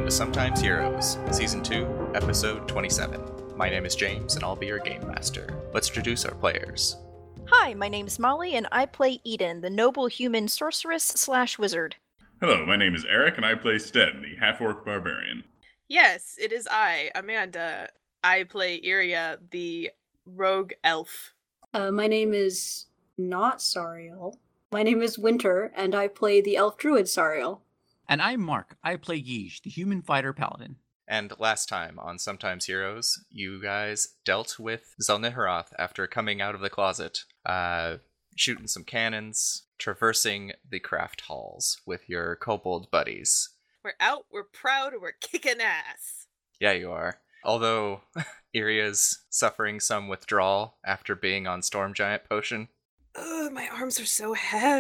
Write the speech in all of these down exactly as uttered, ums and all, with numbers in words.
Welcome to Sometimes Heroes, Season two, Episode twenty-seven. My name is James, and I'll be your Game Master. Let's introduce our players. Hi, my name's Molly, and I play Eden, the noble human sorceress slash wizard. Hello, my name is Eric, and I play Sten, the half-orc barbarian. Yes, it is I, Amanda. I play Iria, the rogue elf. Uh, my name is not Sariel. My name is Winter, and I play the elf druid Sariel. And I'm Mark. I play Guige, the human fighter paladin. And last time on Sometimes Heroes, you guys dealt with Zelniharath after coming out of the closet, uh, shooting some cannons, traversing the craft halls with your kobold buddies. We're out, we're proud, we're kicking ass. Yeah, you are. Although Iria's suffering some withdrawal after being on Storm Giant Potion. Ugh, my arms are so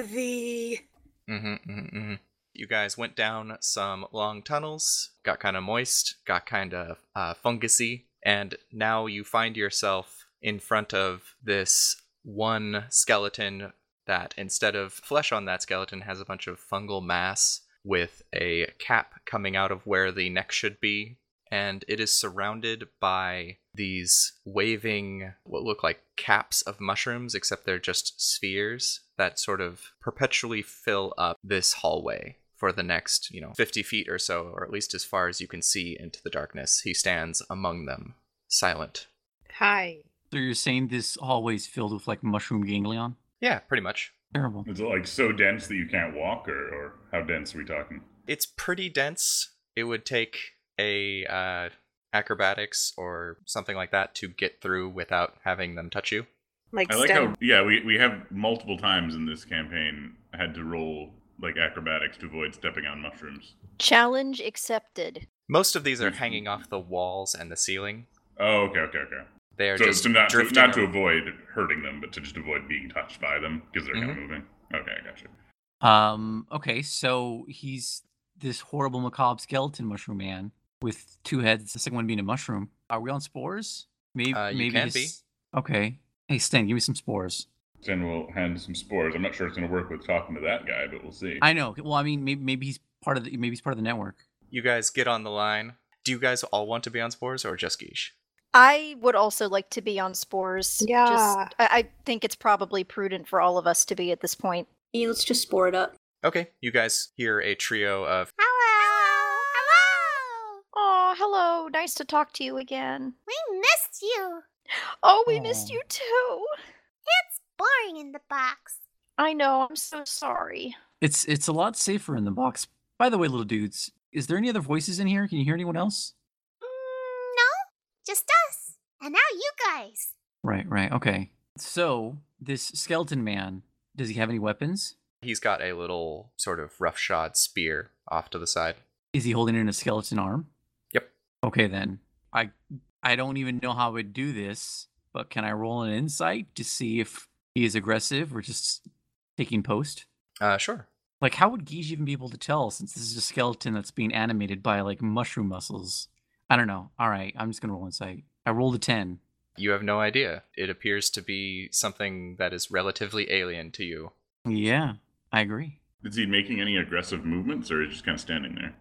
heavy. Mm-hmm, mm-hmm, mm-hmm. You guys went down some long tunnels, got kind of moist, got kind of uh, fungusy, and now you find yourself in front of this one skeleton that, instead of flesh on that skeleton, has a bunch of fungal mass with a cap coming out of where the neck should be, and it is surrounded by these waving, what look like caps of mushrooms, except they're just spheres that sort of perpetually fill up this hallway. For the next, you know, fifty feet or so, or at least as far as you can see into the darkness, he stands among them, silent. Hi. So you're saying this hallway is filled with, like, mushroom ganglion? Yeah, pretty much. Terrible. Is it, like, so dense that you can't walk, or, or how dense are we talking? It's pretty dense. It would take a uh, acrobatics or something like that to get through without having them touch you. Like I like stem. how, yeah, we, we have multiple times in this campaign had to roll, like, acrobatics to avoid stepping on mushrooms. Challenge accepted. Most of these are hanging off the walls and the ceiling. Oh, okay, okay, okay. They are So, just so not, to, drifting not to over- avoid hurting them, but to just avoid being touched by them, because they're kind of Mhm. moving. Okay, I got you. Um, okay, so he's this horrible macabre skeleton mushroom man with two heads, the second one being a mushroom. Are we on spores? Maybe, Uh, you maybe can his- Okay. Hey, Sten, give me some spores. Then we'll hand some spores. I'm not sure it's going to work with talking to that guy, but we'll see. I know. Well, I mean, maybe maybe he's part of the maybe he's part of the network. You guys get on the line. Do you guys all want to be on Spores or just Guiche? I would also like to be on spores. Yeah. Just, I, I think it's probably prudent for all of us to be at this point. Yeah, let's just spore it up. Okay, you guys hear a trio of Hello! Hello! Oh, hello. Nice to talk to you again. We missed you! Oh, we missed Aw. you too. It's boring in the box. I know. I'm so sorry. It's it's a lot safer in the box. By the way, little dudes, is there any other voices in here? Can you hear anyone else? Mm, no, just us. And now you guys. Right, right, okay. So, this skeleton man, does he have any weapons? he's got a little sort of roughshod spear off to the side. Is he holding it in a skeleton arm? Yep. Okay, then. I I don't even know how I would do this, but can I roll an insight to see if he is aggressive or just taking post? Uh, sure. Like, how would Guige even be able to tell since this is a skeleton that's being animated by, like, mushroom muscles? I don't know. All right, I'm just going to roll insight. I rolled a ten. You have no idea. It appears to be something that is relatively alien to you. Yeah, I agree. Is he making any aggressive movements, or is he just kind of standing there?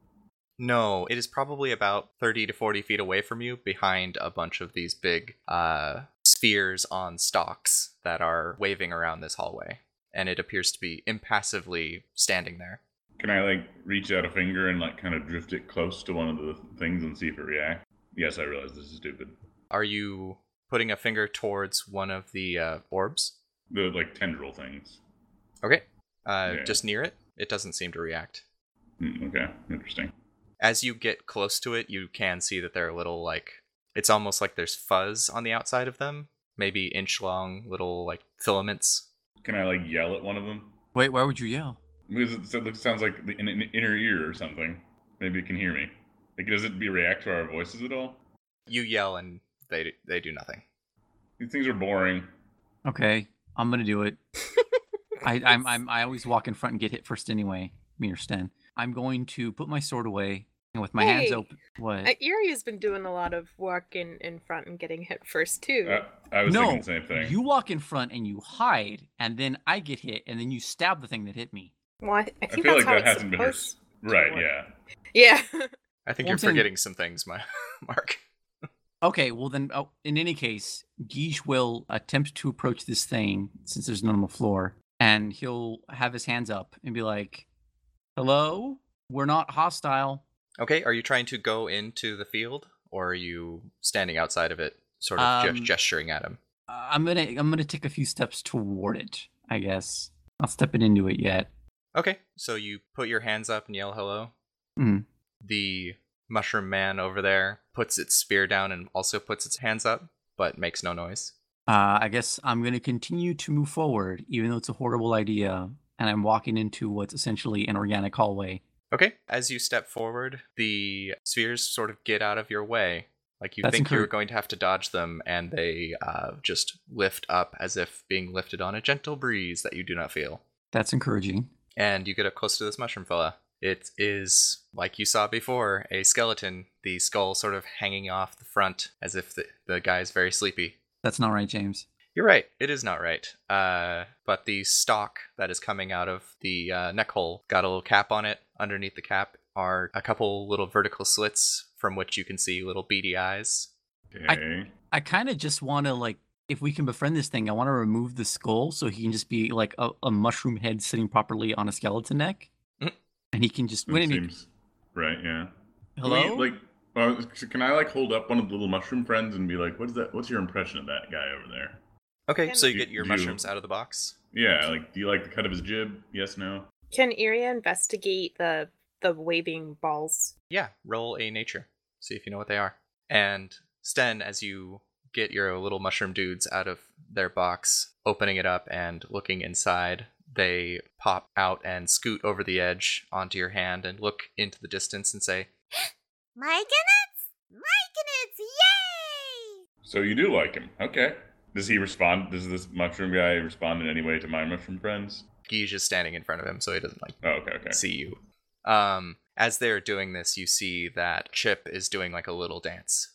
No, it is probably about thirty to forty feet away from you, behind a bunch of these big uh, spheres on stalks that are waving around this hallway. And it appears to be impassively standing there. Can I, like, reach out a finger and, like, kind of drift it close to one of the things and see if it reacts? Yes, I realize this is stupid. Are you putting a finger towards one of the uh, orbs? The, like, tendril things. Okay. Uh, Yeah. Just near it, it doesn't seem to react. Hmm, okay, interesting. As you get close to it, you can see that they're a little, like, it's almost like there's fuzz on the outside of them. Maybe inch-long little, like, filaments. Can I, like, yell at one of them? Wait, why would you yell? Because it, it sounds like the- in an inner ear or something. Maybe it can hear me. Like, does it be react to our voices at all? You yell and they they do nothing. These things are boring. Okay, I'm gonna do it. I, I'm, I'm, I always walk in front and get hit first anyway, me or Sten. I'm going to put my sword away and with my hands Hey, open. What? Uh, Erie's been doing a lot of walking in front and getting hit first, too. Uh, I was no, thinking the same thing. you walk in front and you hide, and then I get hit, and then you stab the thing that hit me. well, I, I I think feel that's like how that it's hasn't been her... supposed Right, to work. yeah. Yeah. I think Well, I'm you're saying- forgetting some things, my Mark. Okay, well then, oh, in any case, Guiche will attempt to approach this thing since there's none on the floor, and he'll have his hands up and be like, "Hello, we're not hostile." Okay, are you trying to go into the field, or are you standing outside of it, sort of ge- Um, gesturing at him? Uh, I'm gonna I'm gonna take a few steps toward it. I guess not stepping into it yet. Okay, so you put your hands up and yell hello. Mhm. The mushroom man over there puts its spear down and also puts its hands up, but makes no noise. Uh, I guess I'm gonna continue to move forward, even though it's a horrible idea, and I'm walking into what's essentially an organic hallway. Okay, as you step forward, the spheres sort of get out of your way. Like you That's think you're encourag- going to have to dodge them, and they uh, just lift up as if being lifted on a gentle breeze that you do not feel. That's encouraging. And you get up close to this mushroom fella. It is, like you saw before, a skeleton, the skull sort of hanging off the front as if the, the guy is very sleepy. That's not right, James. You're right, it is not right. Uh, but the stalk that is coming out of the uh, neck hole got a little cap on it. Underneath the cap are a couple little vertical slits from which you can see little beady eyes. Okay. I kind of just want to like, if we can befriend this thing, I want to remove the skull so he can just be like a, a mushroom head sitting properly on a skeleton neck, Mhm. and he can just That wait a minute. seems right. Yeah. Hello. Can we, like, uh, can I like hold up one of the little mushroom friends and be like, "What's that? What's your impression of that guy over there?" Okay, Can- so you Do- get your do you- mushrooms out of the box. Yeah. Like, do you like the cut of his jib? Yes. No. Can Iria investigate the the waving balls? Yeah, roll a nature. See if you know what they are. And Sten, as you get your little mushroom dudes out of their box, opening it up and looking inside, they pop out and scoot over the edge onto your hand and look into the distance and say, Myconets? Myconets, yay! So you do like him? Okay. Does he respond? Does this mushroom guy respond in any way to my mushroom friends? Guige is standing in front of him, so he doesn't like Oh, okay. Okay. see you. Um, as they're doing this, you see that Chip is doing like a little dance.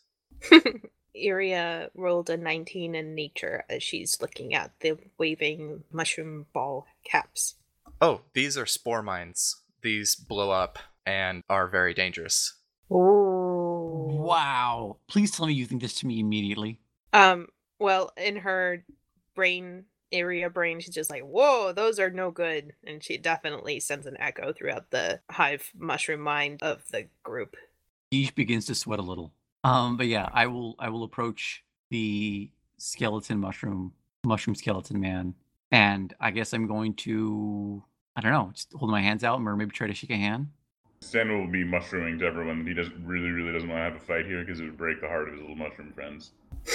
Iria rolled a nineteen in nature as she's looking at the waving mushroom ball caps. Oh, these are spore mines. These blow up and are very dangerous. Oh. Wow! Please tell me you think this to me immediately. Um, well, in her brain, area brain, she's just like, whoa, those are no good. And she definitely sends an echo throughout the hive mushroom mind of the group. Guiche begins to sweat a little. Um, but yeah, I will I will approach the skeleton mushroom mushroom skeleton man, and I guess I'm going to I don't know, just hold my hands out or maybe try to shake a hand. Stan will be mushrooming to everyone. He doesn't really, really doesn't want to have a fight here because it would break the heart of his little mushroom friends.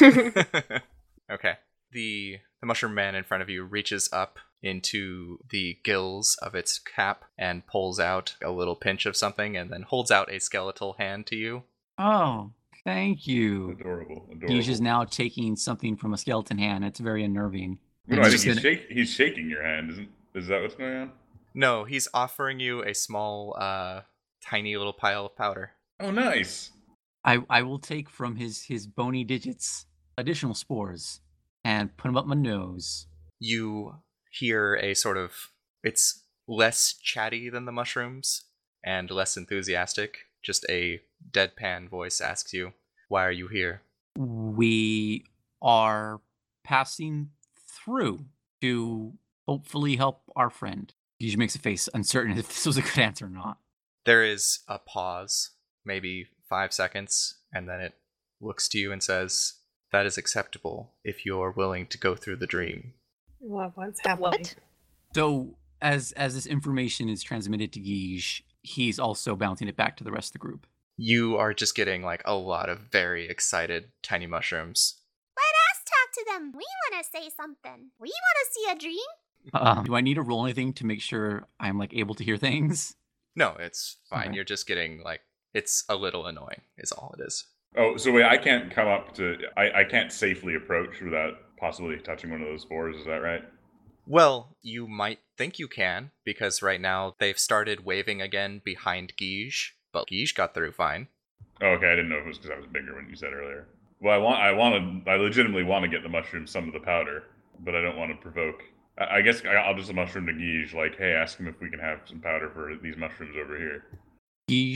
Okay. The the mushroom man in front of you reaches up into the gills of its cap and pulls out a little pinch of something and then holds out a skeletal hand to you. Oh, thank you. Adorable, adorable. Guiche is now taking something from a skeleton hand. It's very unnerving. No, And I he's think he's, gonna- shake, he's shaking your hand. Isn't is that what's going on? No, he's offering you a small, uh, tiny little pile of powder. Oh, nice. I, I will take from his, his bony digits additional spores and put them up my nose. You hear a sort of, it's less chatty than the mushrooms and less enthusiastic. Just a deadpan voice asks you, "Why are you here?" We are passing through to hopefully help our friend. Guiche makes a face, uncertain if this was a good answer or not. There is a pause, maybe five seconds, and then it looks to you and says, "That is acceptable if you're willing to go through the dream." Well, what's happening? What? So as as this information is transmitted to Guiche, he's also bouncing it back to the rest of the group. You are just getting like a lot of very excited tiny mushrooms. Let us talk to them. We want to say something. We want to see a dream. Um, do I need to roll anything to make sure I'm like able to hear things? No, it's fine. Okay. You're just getting like, it's a little annoying, is all it is. Oh, so wait, I can't come up to. I, I can't safely approach without possibly touching one of those spores. Is that right? Well, you might think you can, because right now they've started waving again behind Guige, but Guige got through fine. Oh, okay. I didn't know if it was because I was bigger when you said earlier. Well, I want. I want to. I legitimately want to get the mushroom some of the powder, but I don't want to provoke. I, I guess I- I'll just mushroom to Guige. Like, hey, ask him if we can have some powder for these mushrooms over here. Guiche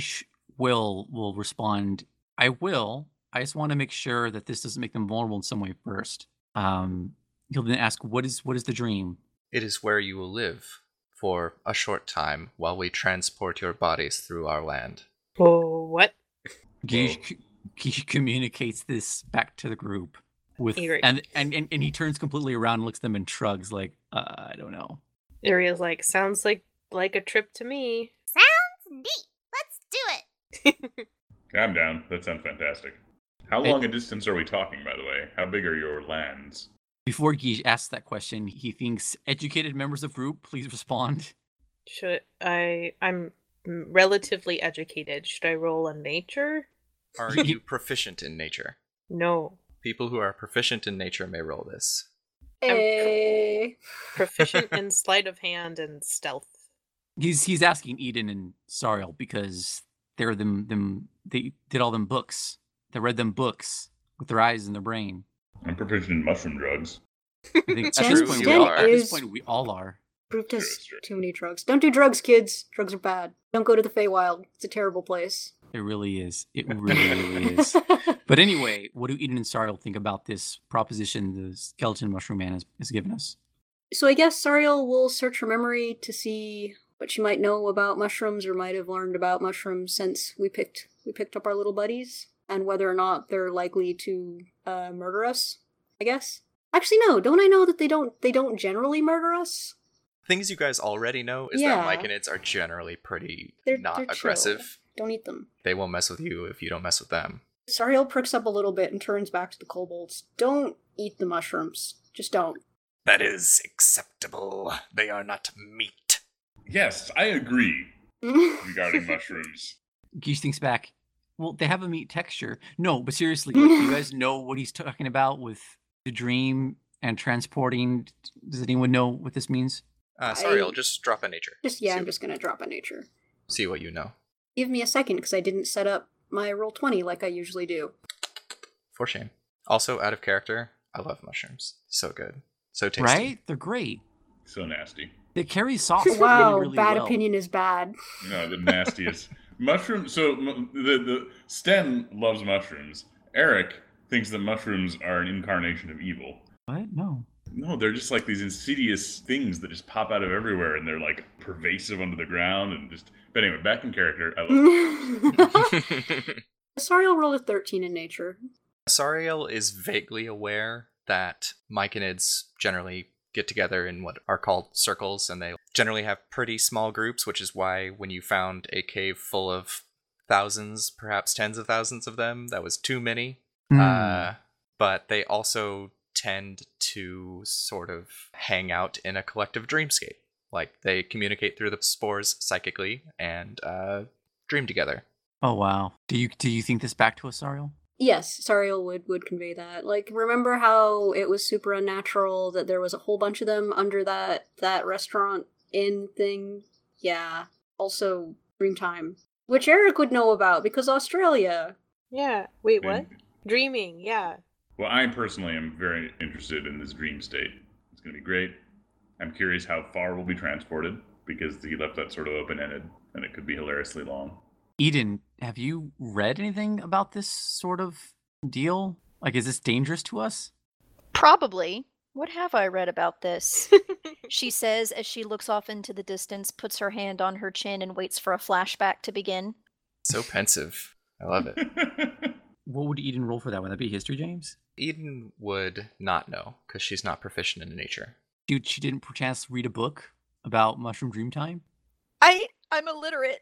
Will will respond, I will. I just want to make sure that this doesn't make them vulnerable in some way first. Um, he'll then ask, what is what is the dream? It is where you will live for a short time while we transport your bodies through our land. Oh, what? Guiche c- Guiche communicates this back to the group with, Eerie. and, and, and, and he turns completely around and looks at them and shrugs like, uh, I don't know. Ariel's like, sounds like like a trip to me. Sounds neat. Let's do it. I'm down. That sounds fantastic. How Hey. long a distance are we talking, by the way? How big are your lands? Before Guiche asks that question, he thinks educated members of group, please respond. Should I? I'm relatively educated. Should I roll a nature? Are you proficient in nature? No. People who are proficient in nature may roll this. Eh. Proficient in sleight of hand and stealth. He's he's asking Eden and Sariel because they're them them they did all them books. They read them books with their eyes and their brain. I'm proficient in mushroom drugs. I think at Jen- this point we Jen all, at this is- point we all are. Brute has Sure, sure. too many drugs. Don't do drugs, kids. Drugs are bad. Don't go to the Feywild. It's a terrible place. It really is. It really, really is. But anyway, what do Eden and Sariel think about this proposition the skeleton mushroom man has, has given us? So I guess Sariel will search her memory to see what she might know about mushrooms or might have learned about mushrooms since we picked we picked up our little buddies, and whether or not they're likely to uh, murder us. I guess. Actually, no. Don't I know that they don't they don't generally murder us? Things you guys already know is Yeah. that myconids are generally pretty They're- not they're chill. aggressive. Don't eat them. They won't mess with you if you don't mess with them. Sariel pricks up a little bit and turns back to the kobolds. Don't eat the mushrooms. Just don't. That is acceptable. They are not meat. Yes, I agree regarding mushrooms. Geese thinks back. Well, they have a meat texture. No, but seriously, like, do you guys know what he's talking about with the dream and transporting? Does anyone know what this means? Uh, sorry, I- I'll just drop a nature. Just yeah, see, I'm just gonna drop a nature. see what you know. Give me a second because I didn't set up my roll twenty like I usually do. For shame. Also, out of character, I love mushrooms. So good. So tasty. Right? They're great. So nasty. They carry sauce Wow, really, really bad well. opinion is bad. No, the nastiest. Mushroom. So m- the the Sten loves mushrooms. Eric thinks that mushrooms are an incarnation of evil. What? No. No, they're just like these insidious things that just pop out of everywhere, and they're like pervasive under the ground, and just. But anyway, back in character. I love. Sariel rolled a thirteen in nature. Sariel is vaguely aware that myconids generally get together in what are called circles, and they generally have pretty small groups, which is why when you found a cave full of thousands, perhaps tens of thousands of them, that was too many. Hmm. Uh, but they also tend to sort of hang out in a collective dreamscape. Like, they communicate through the spores psychically and uh, dream together. Oh wow. Do you do you think this back to us, Sariel? Yes, Sariel would, would convey that. Like, remember how it was super unnatural that there was a whole bunch of them under that, that restaurant inn thing? Yeah. Also, Dreamtime. Which Eric would know about, because Australia. Yeah. Wait, what? And- Dreaming. Yeah. Well, I personally am very interested in this dream state. It's going to be great. I'm curious how far we'll be transported, because he left that sort of open-ended, and it could be hilariously long. Eden, have you read anything about this sort of deal? Like, is this dangerous to us? Probably. What have I read about this? She says as she looks off into the distance, puts her hand on her chin, and waits for a flashback to begin. So pensive. I love it. What would Eden roll for that? Would that be history, James? Eden would not know, because she's not proficient in nature. Dude, she didn't perchance read a book about Mushroom Dreamtime? I I'm illiterate.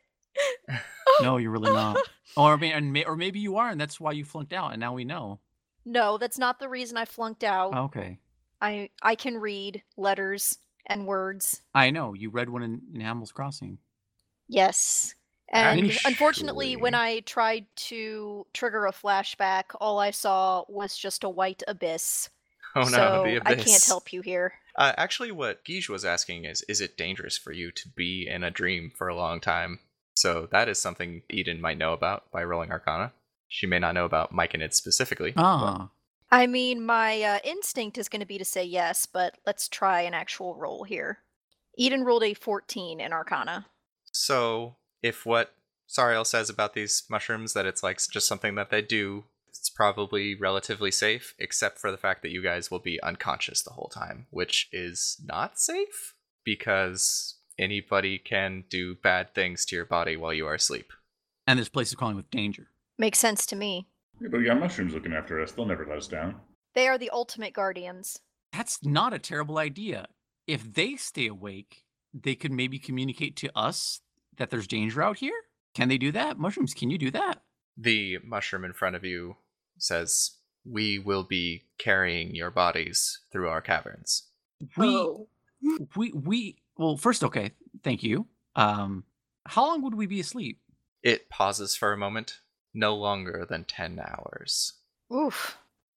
No, you're really not. Or I mean, and may, or maybe you are, and that's why you flunked out, and now we know. No, that's not the reason I flunked out. Okay. I I can read letters and words. I know, you read one in, in Hamill's Crossing. Yes. And Actually- unfortunately, when I tried to trigger a flashback, all I saw was just a white abyss. Oh no, so the I abyss. can't help you here. Uh, actually, what Guige was asking is, is it dangerous for you to be in a dream for a long time? So that is something Eden might know about by rolling Arcana. She may not know about myconids specifically. but- Ah. I mean, my uh, instinct is going to be to say yes, but let's try an actual roll here. Eden rolled a fourteen in Arcana. So, if what Sariel says about these mushrooms that it's like just something that they do. It's probably relatively safe, except for the fact that you guys will be unconscious the whole time, which is not safe because anybody can do bad things to your body while you are asleep. And this place is crawling with danger. Makes sense to me. Yeah, but we got mushrooms looking after us. They'll never let us down. They are the ultimate guardians. That's not a terrible idea. If they stay awake, they could maybe communicate to us that there's danger out here. Can they do that? Mushrooms, can you do that? The mushroom in front of you says, "We will be carrying your bodies through our caverns." We, Oh. we, we, well, first, okay, thank you. Um, how long would we be asleep? It pauses for a moment. No longer than ten hours. Oof.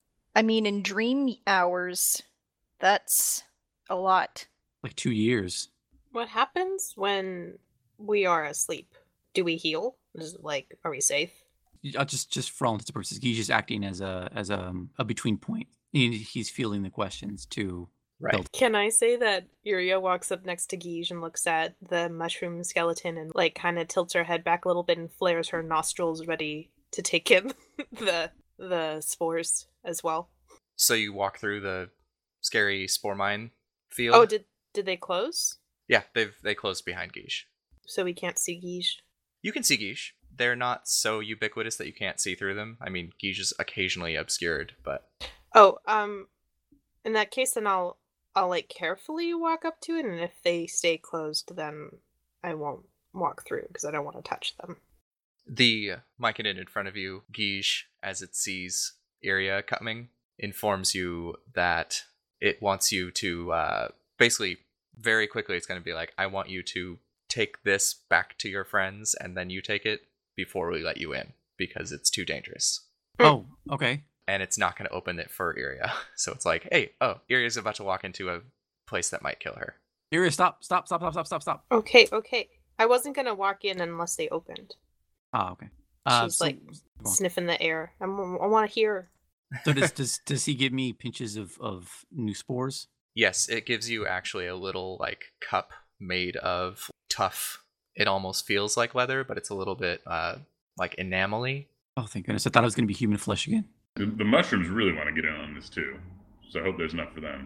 I mean, in dream hours, that's a lot. Like two years. What happens when we are asleep? Do we heal? Is it like, are we safe? Uh, just, just for all intents and purposes, he's just acting as a, as a, um, a between point. He, he's fielding the questions to. Right. Build. Can I say that Yuria walks up next to Guige and looks at the mushroom skeleton and like kind of tilts her head back a little bit and flares her nostrils ready to take in the the spores as well? So you walk through the scary spore mine field. Oh, did did they close? Yeah, they've they closed behind Guige. So we can't see Guige? You can see Guige. They're not so ubiquitous that you can't see through them. I mean, Guige is occasionally obscured, but Oh, um, in that case, then I'll I'll like carefully walk up to it, and if they stay closed, then I won't walk through because I don't want to touch them. the Myconid in front of you, Guige, as it sees Iria coming, informs you that it wants you to uh, basically very quickly. It's going to be like, I want you to take this back to your friends, and then you take it before we let you in because it's too dangerous. Oh, okay. And it's not going to open it for Iria. So it's like, hey, oh, Iria's about to walk into a place that might kill her. Iria, stop, stop, stop, stop, stop, stop, stop. Okay, okay. I wasn't gonna walk in unless they opened. Ah, okay. Uh, She's so, like go on. sniffing the air. I'm, I want to hear. So does, does does he give me pinches of, of new spores? Yes, it gives you actually a little like cup made of tough. It almost feels like leather, but it's a little bit uh, like enamel-y. Oh, thank goodness. I thought it was going to be human flesh again. The, the mushrooms really want to get in on this too, so I hope there's enough for them.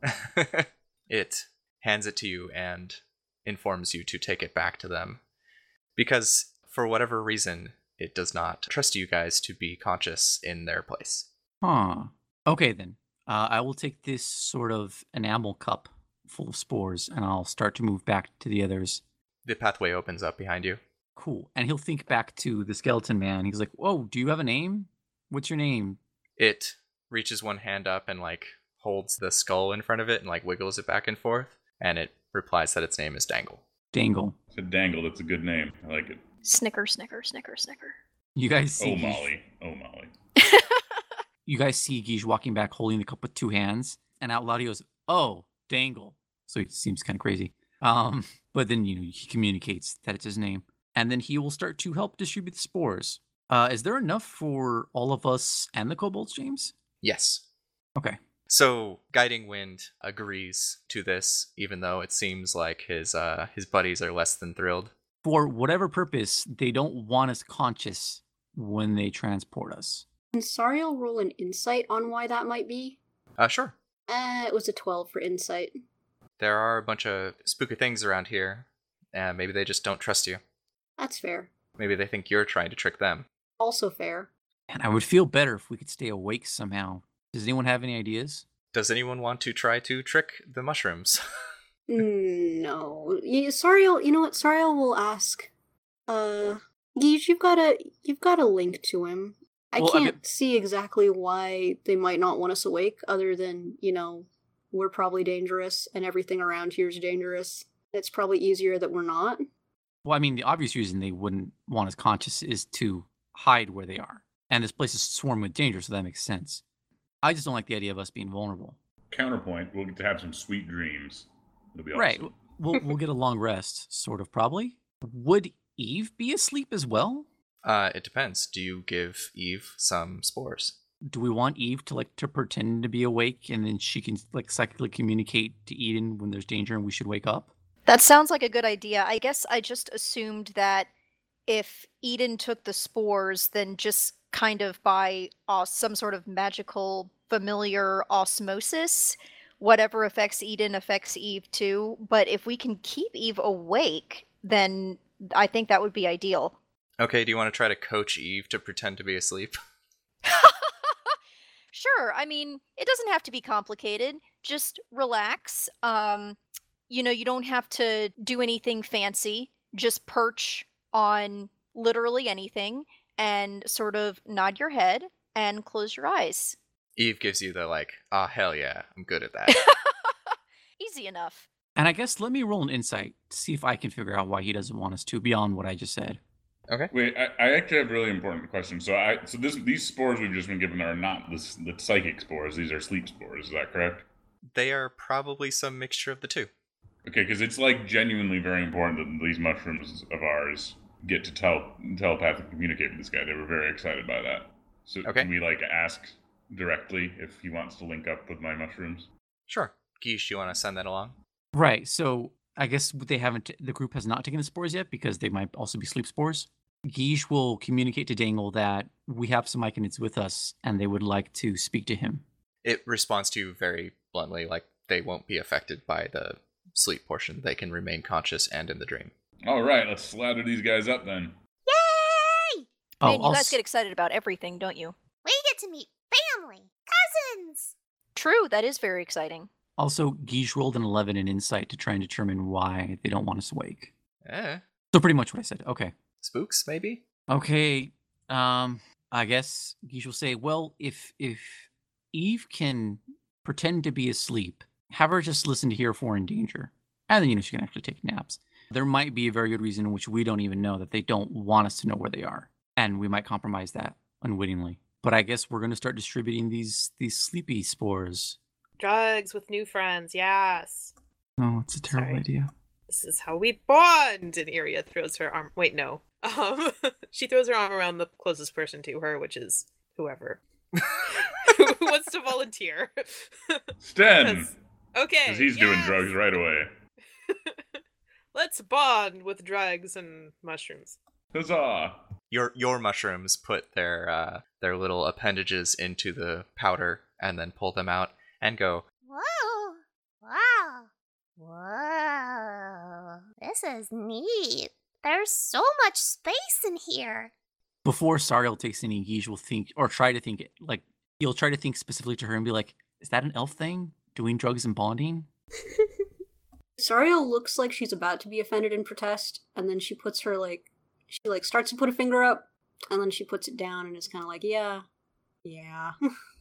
It hands it to you and informs you to take it back to them. Because, for whatever reason, it does not trust you guys to be conscious in their place. Huh. Okay, then. Uh, I will take this sort of enamel cup full of spores, and I'll start to move back to the others. The pathway opens up behind you. Cool. And he'll think back to the skeleton man. He's like, whoa, do you have a name? What's your name? It reaches one hand up and, like, holds the skull in front of it and, like, wiggles it back and forth. And it replies that its name is Dangle. Dangle. It's a Dangle. That's a good name. I like it. Snicker, snicker, snicker, snicker. You guys see Oh, Guige- Molly. Oh, Molly. You guys see Guige walking back holding the cup with two hands, and out loud he goes, oh, Dangle. So it seems kind of crazy. Um, but then, you know, he communicates that it's his name. And then he will start to help distribute the spores. Uh, is there enough for all of us and the kobolds, James? Yes. Okay. So, Guiding Wind agrees to this, even though it seems like his uh, his buddies are less than thrilled. For whatever purpose, they don't want us conscious when they transport us. Can Sariel roll an insight on why that might be? Uh, sure. Uh, it was a twelve for insight. There are a bunch of spooky things around here, and maybe they just don't trust you. That's fair. Maybe they think you're trying to trick them. Also fair. And I would feel better if we could stay awake somehow. Does anyone have any ideas? Does anyone want to try to trick the mushrooms? Mm, no. Yeah, Sariel, you know what? Sariel will ask. Uh, Guige, you've got a you've got a link to him. I Well, I can't mean- see exactly why they might not want us awake, other than, you know, we're probably dangerous and everything around here is dangerous. It's probably easier that we're not. Well, I mean, the obvious reason they wouldn't want us conscious is to hide where they are. And this place is swarming with danger, so that makes sense. I just don't like the idea of us being vulnerable. Counterpoint, we'll get to have some sweet dreams. It'll be Right. awesome. We'll, we'll get a long rest, sort of, probably. Would Eve be asleep as well? Uh, it depends. Do you give Eve some spores? Do we want Eve to, like, to pretend to be awake, and then she can, like, psychically communicate to Eden when there's danger and we should wake up? That sounds like a good idea. I guess I just assumed that if Eden took the spores, then just kind of by uh, some sort of magical familiar osmosis, whatever affects Eden affects Eve too. But if we can keep Eve awake, then I think that would be ideal. Okay, do you want to try to coach Eve to pretend to be asleep? Sure. I mean, it doesn't have to be complicated. Just relax. Um, you know, you don't have to do anything fancy. Just perch on literally anything and sort of nod your head and close your eyes. Eve gives you the, like, ah, oh, hell yeah, I'm good at that. Easy enough. And I guess let me roll an insight to see if I can figure out why he doesn't want us to, beyond what I just said. Okay. Wait, I, I actually have a really important question. So I so this these spores we've just been given are not the, the psychic spores. These are sleep spores. Is that correct? They are probably some mixture of the two. Okay, because it's like genuinely very important that these mushrooms of ours get to tele- telepathically communicate with this guy. They were very excited by that. So okay. Can we like ask directly if he wants to link up with my mushrooms? Sure. Geesh, you want to send that along? Right. So I guess they haven't. The group has not taken the spores yet because they might also be sleep spores. Geesh will communicate to Dangle that we have some Myconids with us and they would like to speak to him. It responds to you very bluntly, like they won't be affected by the sleep portion. They can remain conscious and in the dream. All right, let's slather these guys up then. Yay! Oh, Man, you I'll guys s- get excited about everything, don't you? We get to meet family, cousins. True, that is very exciting. Also, Geesh rolled an eleven in insight to try and determine why they don't want us awake. Eh. So pretty much what I said. Okay. Spooks, maybe? Okay. Um, I guess Geesh will say, well, if if Eve can pretend to be asleep, have her just listen to Here For in Danger. And then, you know, she can actually take naps. There might be a very good reason in which we don't even know that they don't want us to know where they are. And we might compromise that unwittingly. But I guess we're going to start distributing these these sleepy spores. Drugs with new friends, yes. Oh, it's a terrible Sorry. idea. This is how we bond. And Iria throws her arm. Wait, no. Um, she throws her arm around the closest person to her, which is whoever. Who wants to volunteer? Sten! 'Cause- Okay. Because he's doing yes. drugs right away. Let's bond with drugs and mushrooms. Huzzah! Your your mushrooms put their uh, their little appendages into the powder and then pull them out and go, Whoa! Wow! Whoa! This is neat. There's so much space in here. Before Sariel takes any, Geesh will think, or try to think, like, he'll try to think specifically to her and be like, is that an elf thing? Doing drugs and bonding? Sariel looks like she's about to be offended and protest, and then she puts her, like, she, like, starts to put a finger up, and then she puts it down and is kind of like, yeah, yeah.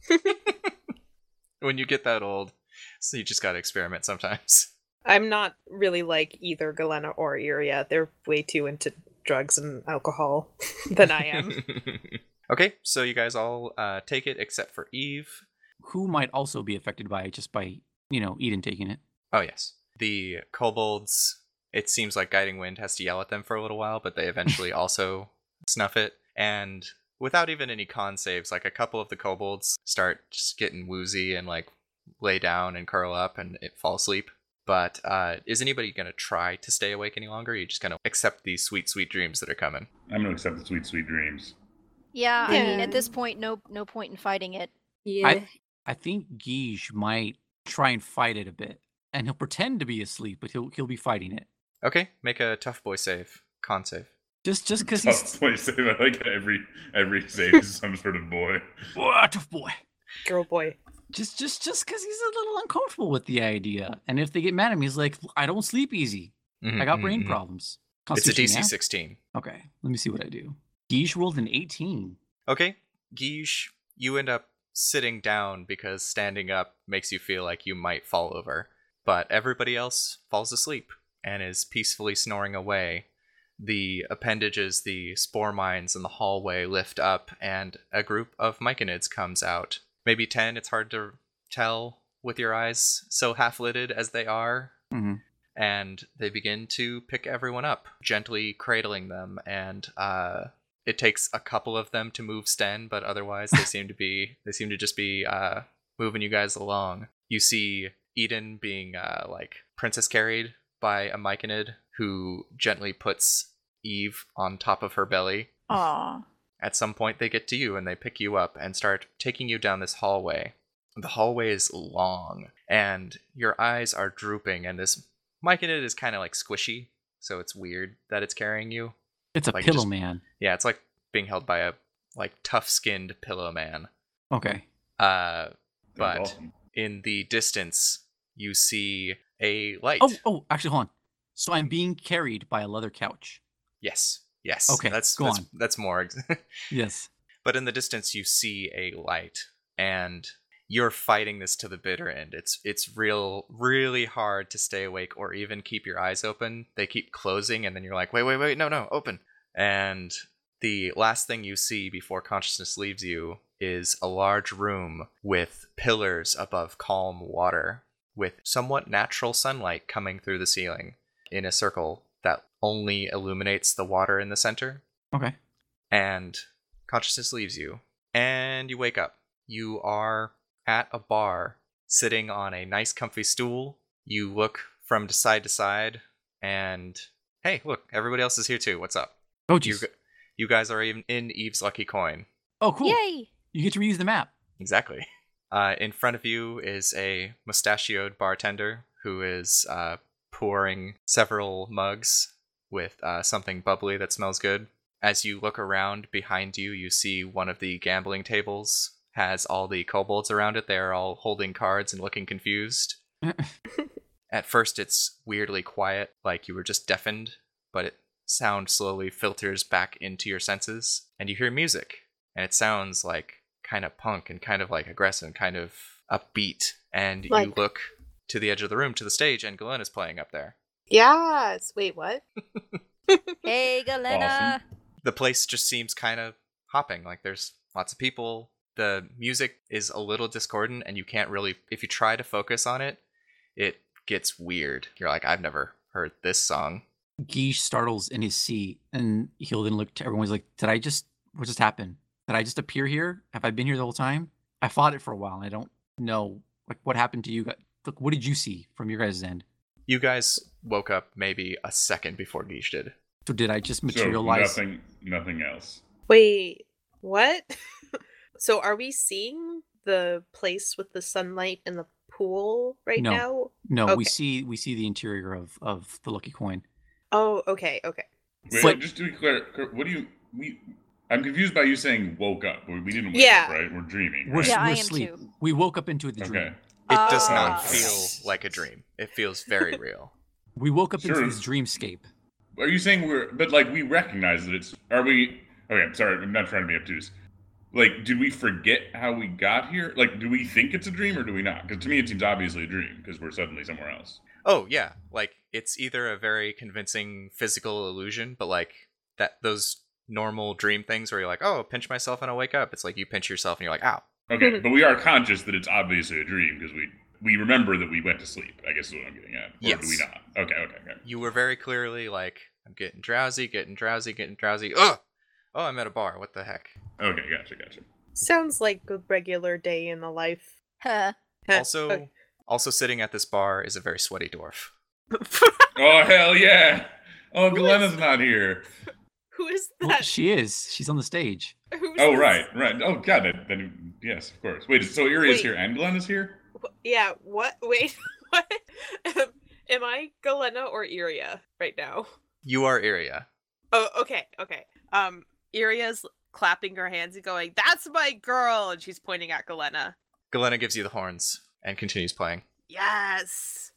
when you get that old, so you just gotta experiment sometimes. I'm not really like either Galena or Iria. They're way too into drugs and alcohol than I am. Okay, so you guys all uh, take it except for Eve. Who might also be affected by it just by, you know, Eden taking it. Oh, yes. The kobolds, it seems like Guiding Wind has to yell at them for a little while, but they eventually also snuff it. And without even any con saves, like a couple of the kobolds start just getting woozy and like lay down and curl up and it fall asleep. But uh, is anybody going to try to stay awake any longer? Or are you just going to accept these sweet, sweet dreams that are coming? I'm going to accept the sweet, sweet dreams. Yeah, I mean, Yeah. at this point, no no point in fighting it. Yeah. I, I think Geesh might try and fight it a bit. And he'll pretend to be asleep, but he'll he'll be fighting it. Okay, make a tough boy save. Con save. Just just because Tough he's... boy save. I like every every save is some sort of boy. Whoa, tough boy. Girl boy. Just just just because he's a little uncomfortable with the idea. And if they get mad at me, he's like, I don't sleep easy. Mhm, I got mhm, brain mhm. problems. It's a D C Constitution, yeah? sixteen. Okay, let me see what I do. Geesh rolled an eighteen. Okay, Guiche, you end up sitting down because standing up makes you feel like you might fall over. But everybody else falls asleep and is peacefully snoring away. The appendages, the spore mines in the hallway lift up, and a group of Myconids comes out. Maybe ten, it's hard to tell with your eyes, so half-lidded as they are. Mm-hmm. And they begin to pick everyone up, gently cradling them, and uh, it takes a couple of them to move Sten, but otherwise they seem to be they seem to just be uh, moving you guys along. You see Eden being uh, like princess carried by a Myconid who gently puts Eve on top of her belly. Aw. At some point, they get to you and they pick you up and start taking you down this hallway. The hallway is long, and your eyes are drooping, and this myconid is kind of like squishy, so it's weird that it's carrying you. It's a Like, pillow just- man. Yeah, it's like being held by a like tough-skinned pillow man. Okay. Uh, Sounds but awesome. in the distance, you see a light. Oh, oh, actually, hold on. So I'm being carried by a leather couch. Yes, yes. Okay, that's go that's, on. that's more. Yes. But in the distance, you see a light, and you're fighting this to the bitter end. It's it's real, really hard to stay awake or even keep your eyes open. They keep closing, and then you're like, wait, wait, wait, no, no, open. And the last thing you see before consciousness leaves you is a large room with pillars above calm water, with somewhat natural sunlight coming through the ceiling in a circle that only illuminates the water in the center. Okay. And consciousness leaves you, and you wake up. You are at a bar, sitting on a nice comfy stool. You look from side to side, and hey, look, everybody else is here too. What's up? Oh, You, geez. g- you guys are even in Eve's Lucky Coin. Oh, cool. Yay! You get to reuse the map. Exactly. Uh, in front of you is a mustachioed bartender who is uh, pouring several mugs with uh, something bubbly that smells good. As you look around behind you, you see one of the gambling tables has all the kobolds around it. They're all holding cards and looking confused. At first, it's weirdly quiet, like you were just deafened, but it sound slowly filters back into your senses, and you hear music, and it sounds like kind of punk and kind of like aggressive and kind of upbeat. And you Like- look to the edge of the room, to the stage, and Galena's playing up there. Yes. Wait, what? Hey, Galena! Awesome. The place just seems kind of hopping, like there's lots of people. The music is a little discordant, and you can't really, if you try to focus on it, it gets weird. You're like, I've never heard this song. Guiche startles in his seat, and he'll then look to everyone. He's like, "Did I just? What just happened? Did I just appear here? Have I been here the whole time? I fought it for a while, and I don't know like what happened to you guys. Look, what did you see from your guys' end? You guys woke up maybe a second before Guiche did. So did I just So materialize? nothing, nothing else. Wait, what? So are we seeing the place with the sunlight and the pool right No. now? No, we Okay. see we see the interior of of the Lucky Coin. Oh, okay, okay. Wait, But- just to be clear, what do you we? I'm confused by you saying woke up. We we didn't wake Yeah. up, right? We're dreaming. We're, Right? Yeah, I we're am asleep. too. We woke up into the dream. Okay. It does Ah. not feel like a dream. It feels very real. We woke up Sure. into this dreamscape. Are you saying we're? But like we recognize that it's. Are we? Okay, I'm sorry. I'm not trying to be obtuse. Like, did we forget how we got here? Like, do we think it's a dream or do we not? Because to me, it seems obviously a dream because we're suddenly somewhere else. Oh yeah, like it's either a very convincing physical illusion, but like that those normal dream things where you're like, oh, pinch myself and I'll wake up. It's like you pinch yourself and you're like, ow. Okay, but we are conscious that it's obviously a dream because we we remember that we went to sleep. I guess is what I'm getting at. Or Yes. do we not? Okay, okay, okay. You were very clearly like, I'm getting drowsy, getting drowsy, getting drowsy. Ugh! Oh, I'm at a bar. What the heck? Okay, gotcha, gotcha. Sounds like a regular day in the life. Huh. Also, Okay. also sitting at this bar is a very sweaty dwarf. Oh hell yeah! Oh, Who Galena's is- not here. Who is Well, that? she is. She's on the stage. Who's Oh this? right, right. Oh god, then, then yes, of course. Wait, so Erie is Wait. here and Glenn is here? Wh- Yeah, what? Wait, what? Um, Am I Galena or Iria right now? You are Iria. Oh, okay, okay. Um, Iria's clapping her hands and going, "That's my girl," and she's pointing at Galena. Galena gives you the horns and continues playing. Yes,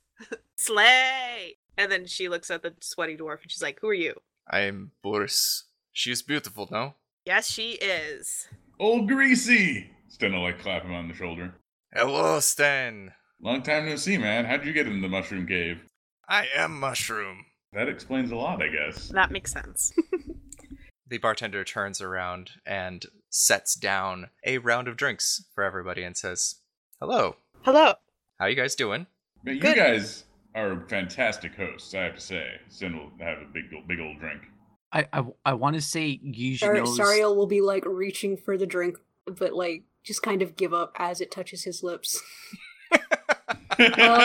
slay! And then she looks at the sweaty dwarf and she's like, "Who are you?" I'm Boris. She is beautiful, no? Yes, she is. Old Greasy! Sten will like clap him on the shoulder. Hello, Sten. Long time no see, man. How'd you get in the mushroom cave? I am Mushroom. That explains a lot, I guess. That makes sense. The bartender turns around and sets down a round of drinks for everybody and says, hello, Hello. how you guys doing? Man, you Good. guys are fantastic hosts, I have to say. Sten will have a big, big old drink. I I, I want to say Guige Sar- knows. Sariel will be like reaching for the drink, but like just kind of give up as it touches his lips.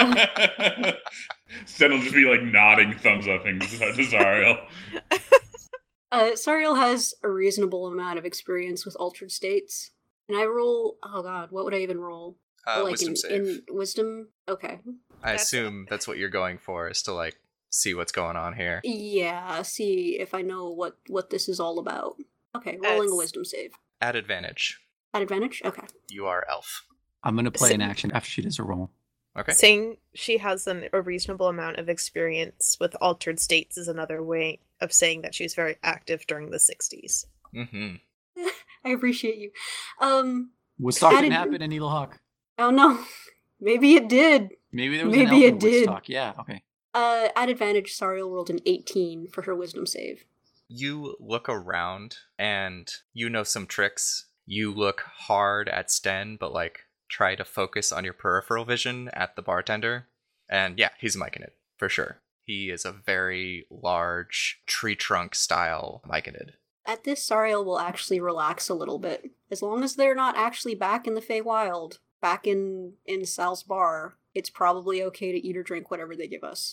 Sten will just be like nodding thumbs up to Zariel. Uh, Sariel has a reasonable amount of experience with altered states. And I roll, oh god, what would I even roll? Uh, like wisdom in, save. in wisdom? Okay. I That's- assume that's what you're going for, is to like see what's going on here. Yeah, see if I know what, what this is all about. Okay, rolling a That's- wisdom save. At advantage, At advantage? Okay. you are elf. I'm gonna play an Same. action after she does a roll. Okay. Saying she has an, a reasonable amount of experience with altered states is another way of saying that she's very active during the sixties. Mm-hmm. I appreciate you. Um, Woodstock Added- didn't happen in Needlehawk. oh no. Maybe it did. Maybe there was Maybe an elf it in did. Woodstock. Yeah, okay. Uh, at advantage, Sariel rolled an eighteen for her wisdom save. You look around and you know some tricks. You look hard at Sten, but like try to focus on your peripheral vision at the bartender. And yeah, he's Myconid, for sure. He is a very large tree trunk style Myconid. At this, Sariel will actually relax a little bit. As long as they're not actually back in the Feywild, back in, in Sal's bar, it's probably okay to eat or drink whatever they give us.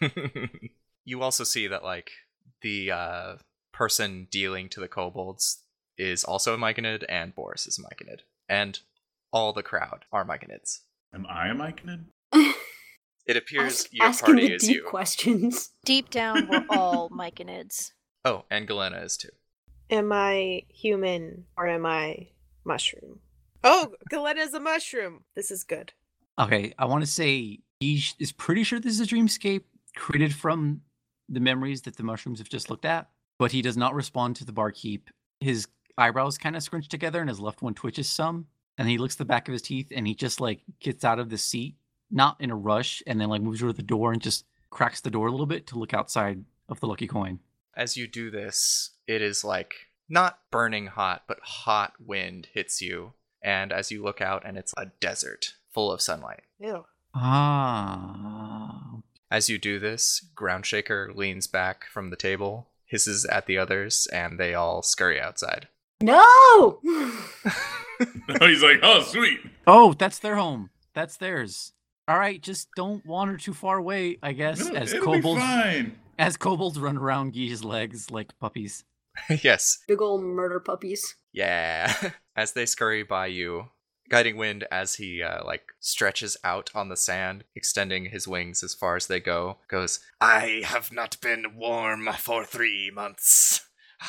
You also see that like the uh, person dealing to the kobolds is also a Myconid, and Boris is a Myconid. And all the crowd are Myconids. Am I a Myconid? It appears Ask, your asking party the is deep you. questions. Deep down, we're all Myconids. Oh, and Galena is too. Am I human or am I mushroom? Oh, Galena's a mushroom. This is good. Okay, I want to say he sh- is pretty sure this is a dreamscape created from the memories that the mushrooms have just looked at, but he does not respond to the barkeep. His eyebrows kind of scrunch together and his left one twitches some, and he looks at the back of his teeth and he just like gets out of the seat, not in a rush, and then like moves toward the door and just cracks the door a little bit to look outside of the lucky coin. As you do this, it is like not burning hot, but hot wind hits you. And as you look out, and it's a desert full of sunlight. Ew. Ah. As you do this, Groundshaker leans back from the table, hisses at the others, and they all scurry outside. No! Oh, he's like, oh, sweet. Oh, that's their home. That's theirs. All right, just don't wander too far away, I guess, It'll, as it'll be kobolds fine. as kobolds run around Gui's legs like puppies. Yes. Big ol' murder puppies. Yeah. As they scurry by you, Guiding Wind, as he uh, like stretches out on the sand, extending his wings as far as they go, goes, I have not been warm for three months.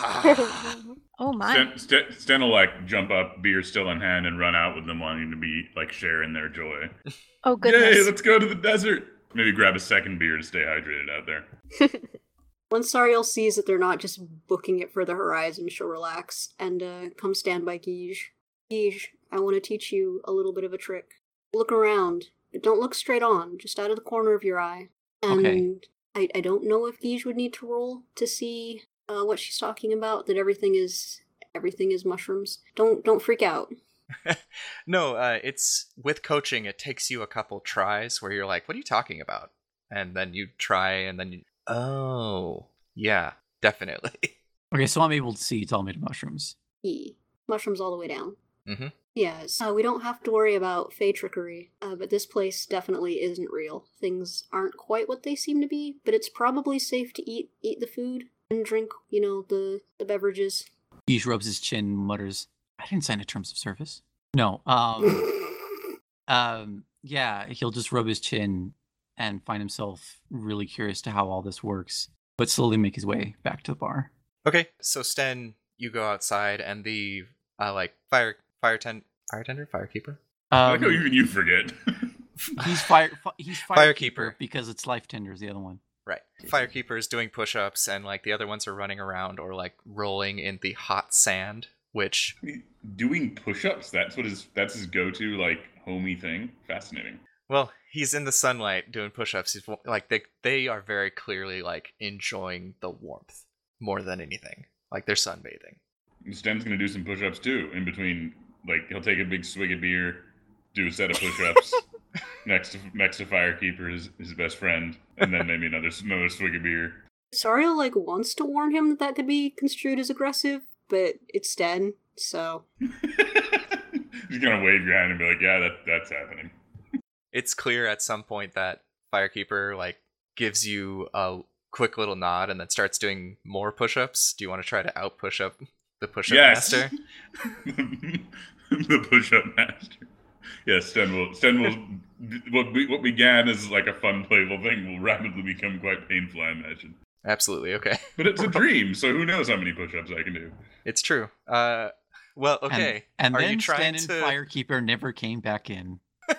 Oh my. Sten, Sten, Sten will like jump up, beer still in hand, and run out with them wanting to be like sharing their joy. Oh Yay, goodness. let's go to the desert. Maybe grab a second beer to stay hydrated out there. Once Sariel sees that they're not just booking it for the horizon, she'll relax and uh, come stand by Guige. Guige, I want to teach you a little bit of a trick. Look around, but don't look straight on, just out of the corner of your eye. And Okay. I, I don't know if Guige would need to roll to see uh, what she's talking about, that everything is everything is mushrooms. Don't don't freak out. No, uh, it's with coaching, it takes you a couple tries where you're like, what are you talking about? And then you try, and then you, oh, yeah, definitely. Okay, so I'm able to see it's all made of mushrooms. E. Mushrooms all the way down. Mm-hmm. Yes, uh, we don't have to worry about fey trickery, uh, but this place definitely isn't real. Things aren't quite what they seem to be, but it's probably safe to eat eat the food and drink, you know, the, the beverages. Guige rubs his chin, mutters, I didn't sign a terms of service. No, um, um, yeah, he'll just rub his chin and find himself really curious to how all this works, but slowly make his way back to the bar. Okay, so Sten, you go outside, and the uh, like fire fire ten fire tender firekeeper. I Um, like how even you forget. he's fire. fi- He's Firekeeper. firekeeper because it's life tender is the other one. Right, firekeeper is doing push-ups, and like the other ones are running around or like rolling in the hot sand, which Doing push-ups, that's what his that's his go-to like homey thing. Fascinating. well, he's in the sunlight doing push-ups. He's like they they are very clearly like enjoying the warmth more than anything. Like they're sunbathing. And Sten's gonna do some push-ups too. In between, like he'll take a big swig of beer, do a set of push-ups next to next to Firekeeper, his, his best friend, and then maybe another another swig of beer. Sariel, like, wants to warn him that that could be construed as aggressive, but it's Sten, so... Just gonna wave your hand and be like, "Yeah, that that's happening." It's clear at some point that firekeeper like gives you a quick little nod and then starts doing more push-ups. Do you want to try to out push up the push-up Yes. master? The push-up master. Yes, Sten will. Sten will. What, be, what began as like a fun, playful thing will rapidly become quite painful, I imagine. Absolutely. Okay. But it's a dream, so who knows how many push-ups I can do? It's true. Uh, well, okay. And, and Are then you trying Sten to? and Firekeeper never came back in.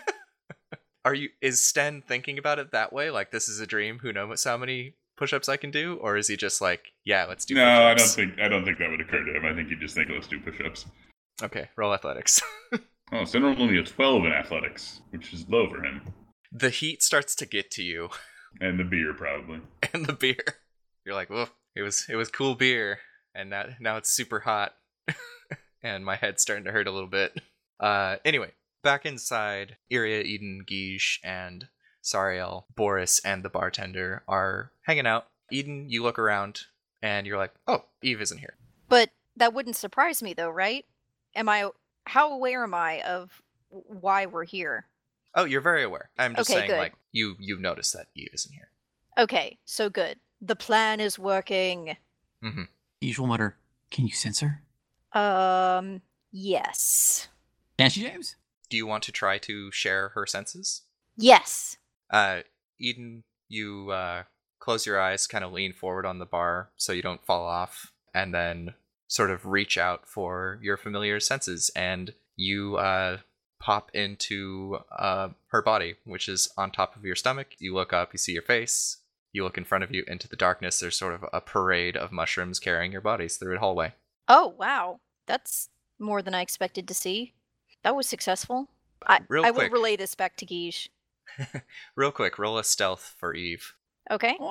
Are you? Is Sten thinking about it that way? Like this is a dream. Who knows how many push-ups I can do? Or is he just like, yeah, let's do? No, I don't push-ups? think. I don't think that would occur to him. I think he'd just think, let's do push-ups. Okay. Roll athletics. Oh, Sten rolled only a twelve in athletics, which is low for him, The heat starts to get to you, and the beer probably. and the beer. You're like, whoa. It was it was cool beer, and now now it's super hot, and my head's starting to hurt a little bit. Uh, anyway, back inside, Iria, Eden, Guige, and Sariel, Boris, and the bartender are hanging out. Eden, you look around, and you're like, oh, Eve isn't here. But that wouldn't surprise me, though, right? Am I? How aware am I of why we're here? Oh, you're very aware. I'm just Okay, saying, good. like, you you noticed that Eve isn't here. Okay, so good. The plan is working. Mm-hmm. Usual mutter, can you sense her? Um, yes. Can she, James? Do you want to try to share her senses? Yes. Uh, Eden, you uh, close your eyes, kind of lean forward on the bar so you don't fall off, and then sort of reach out for your familiar senses, and you uh, pop into uh, her body, which is on top of your stomach. You look up, you see your face. You look in front of you into the darkness. There's sort of a parade of mushrooms carrying your bodies through a hallway. Oh, wow. That's more than I expected to see. That was successful. I, Real I will quick. relay this back to Guige. Real quick, roll a stealth for Eve. Okay. Oh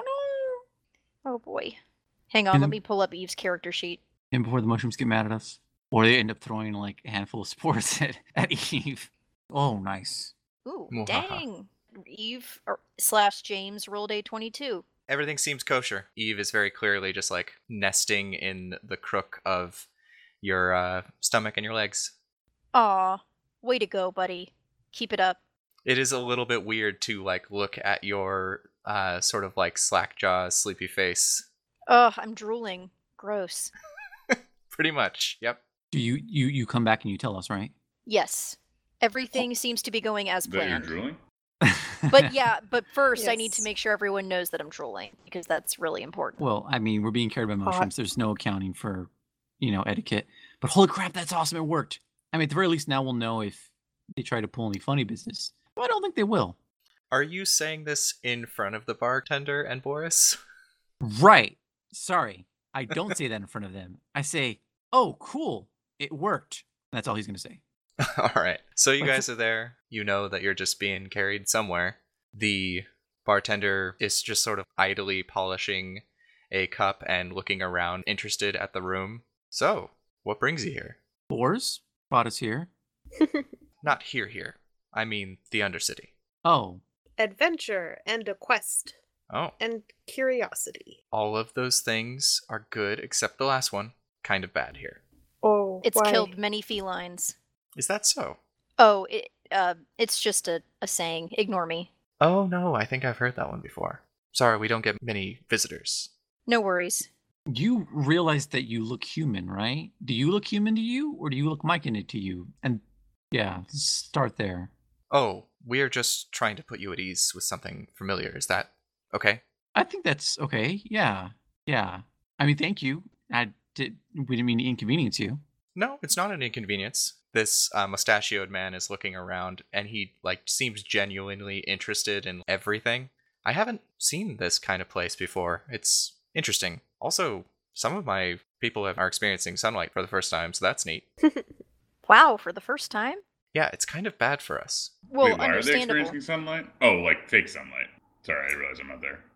no! Oh, boy. Hang on, And let then- me pull up Eve's character sheet. And before the mushrooms get mad at us. Or they end up throwing like a handful of spores at, at Eve. Oh, nice. Ooh, Mwahaha. dang. Eve or, slash James rolled a twenty-two. Everything seems kosher. Eve is very clearly just like nesting in the crook of your uh, stomach and your legs. Aw, way to go, buddy. Keep it up. It is a little bit weird to like look at your uh, sort of like slack jaw, sleepy face. Ugh, I'm drooling. Gross. Pretty much. Yep. Do you, you, you come back and you tell us, right? Yes. Everything seems to be going as That you're planned. drooling? But yeah, but first I need to Yes. make sure everyone knows that I'm drooling, because that's really important. Well, I mean, we're being carried by Hot. mushrooms. There's no accounting for, you know, etiquette. But holy crap, that's awesome. It worked. I mean, at the very least, now we'll know if they try to pull any funny business. Well, I don't think they will. Are you saying this in front of the bartender and Boris? Right. Sorry. I don't say that in front of them. I say, oh, cool. It worked. That's all he's going to say. All right. So you What's guys are there. You know that you're just being carried somewhere. The bartender is just sort of idly polishing a cup and looking around, interested at the room. So, what brings you here? Boars brought us here. Not here, here. I mean, the Undercity. Oh, Adventure and a quest Oh, and curiosity. all of those things are good except the last one. Kind of bad here. Oh, It's why? killed many felines. Is that so? Oh, it, uh, it's just a, a saying. Ignore me. Oh, no, I think I've heard that one before. Sorry, we don't get many visitors. No worries. you realize that you look human, right? Do you look human to you, or do you look Mike-in to you? And yeah, start there. Oh, we're just trying to put you at ease with something familiar. Is that okay? I think that's okay. Yeah, yeah. I mean, thank you. I did. We didn't mean to inconvenience you. No, it's not an inconvenience. This uh, mustachioed man is looking around, and he like seems genuinely interested in everything. I haven't seen this kind of place before. It's interesting. Also, some of my people have, are experiencing sunlight for the first time, so that's neat. Wow, for the first time? Yeah, it's kind of bad for us. Well, Wait, why are they understandable. experiencing sunlight? Oh, like fake sunlight. Sorry, I realize I'm not there.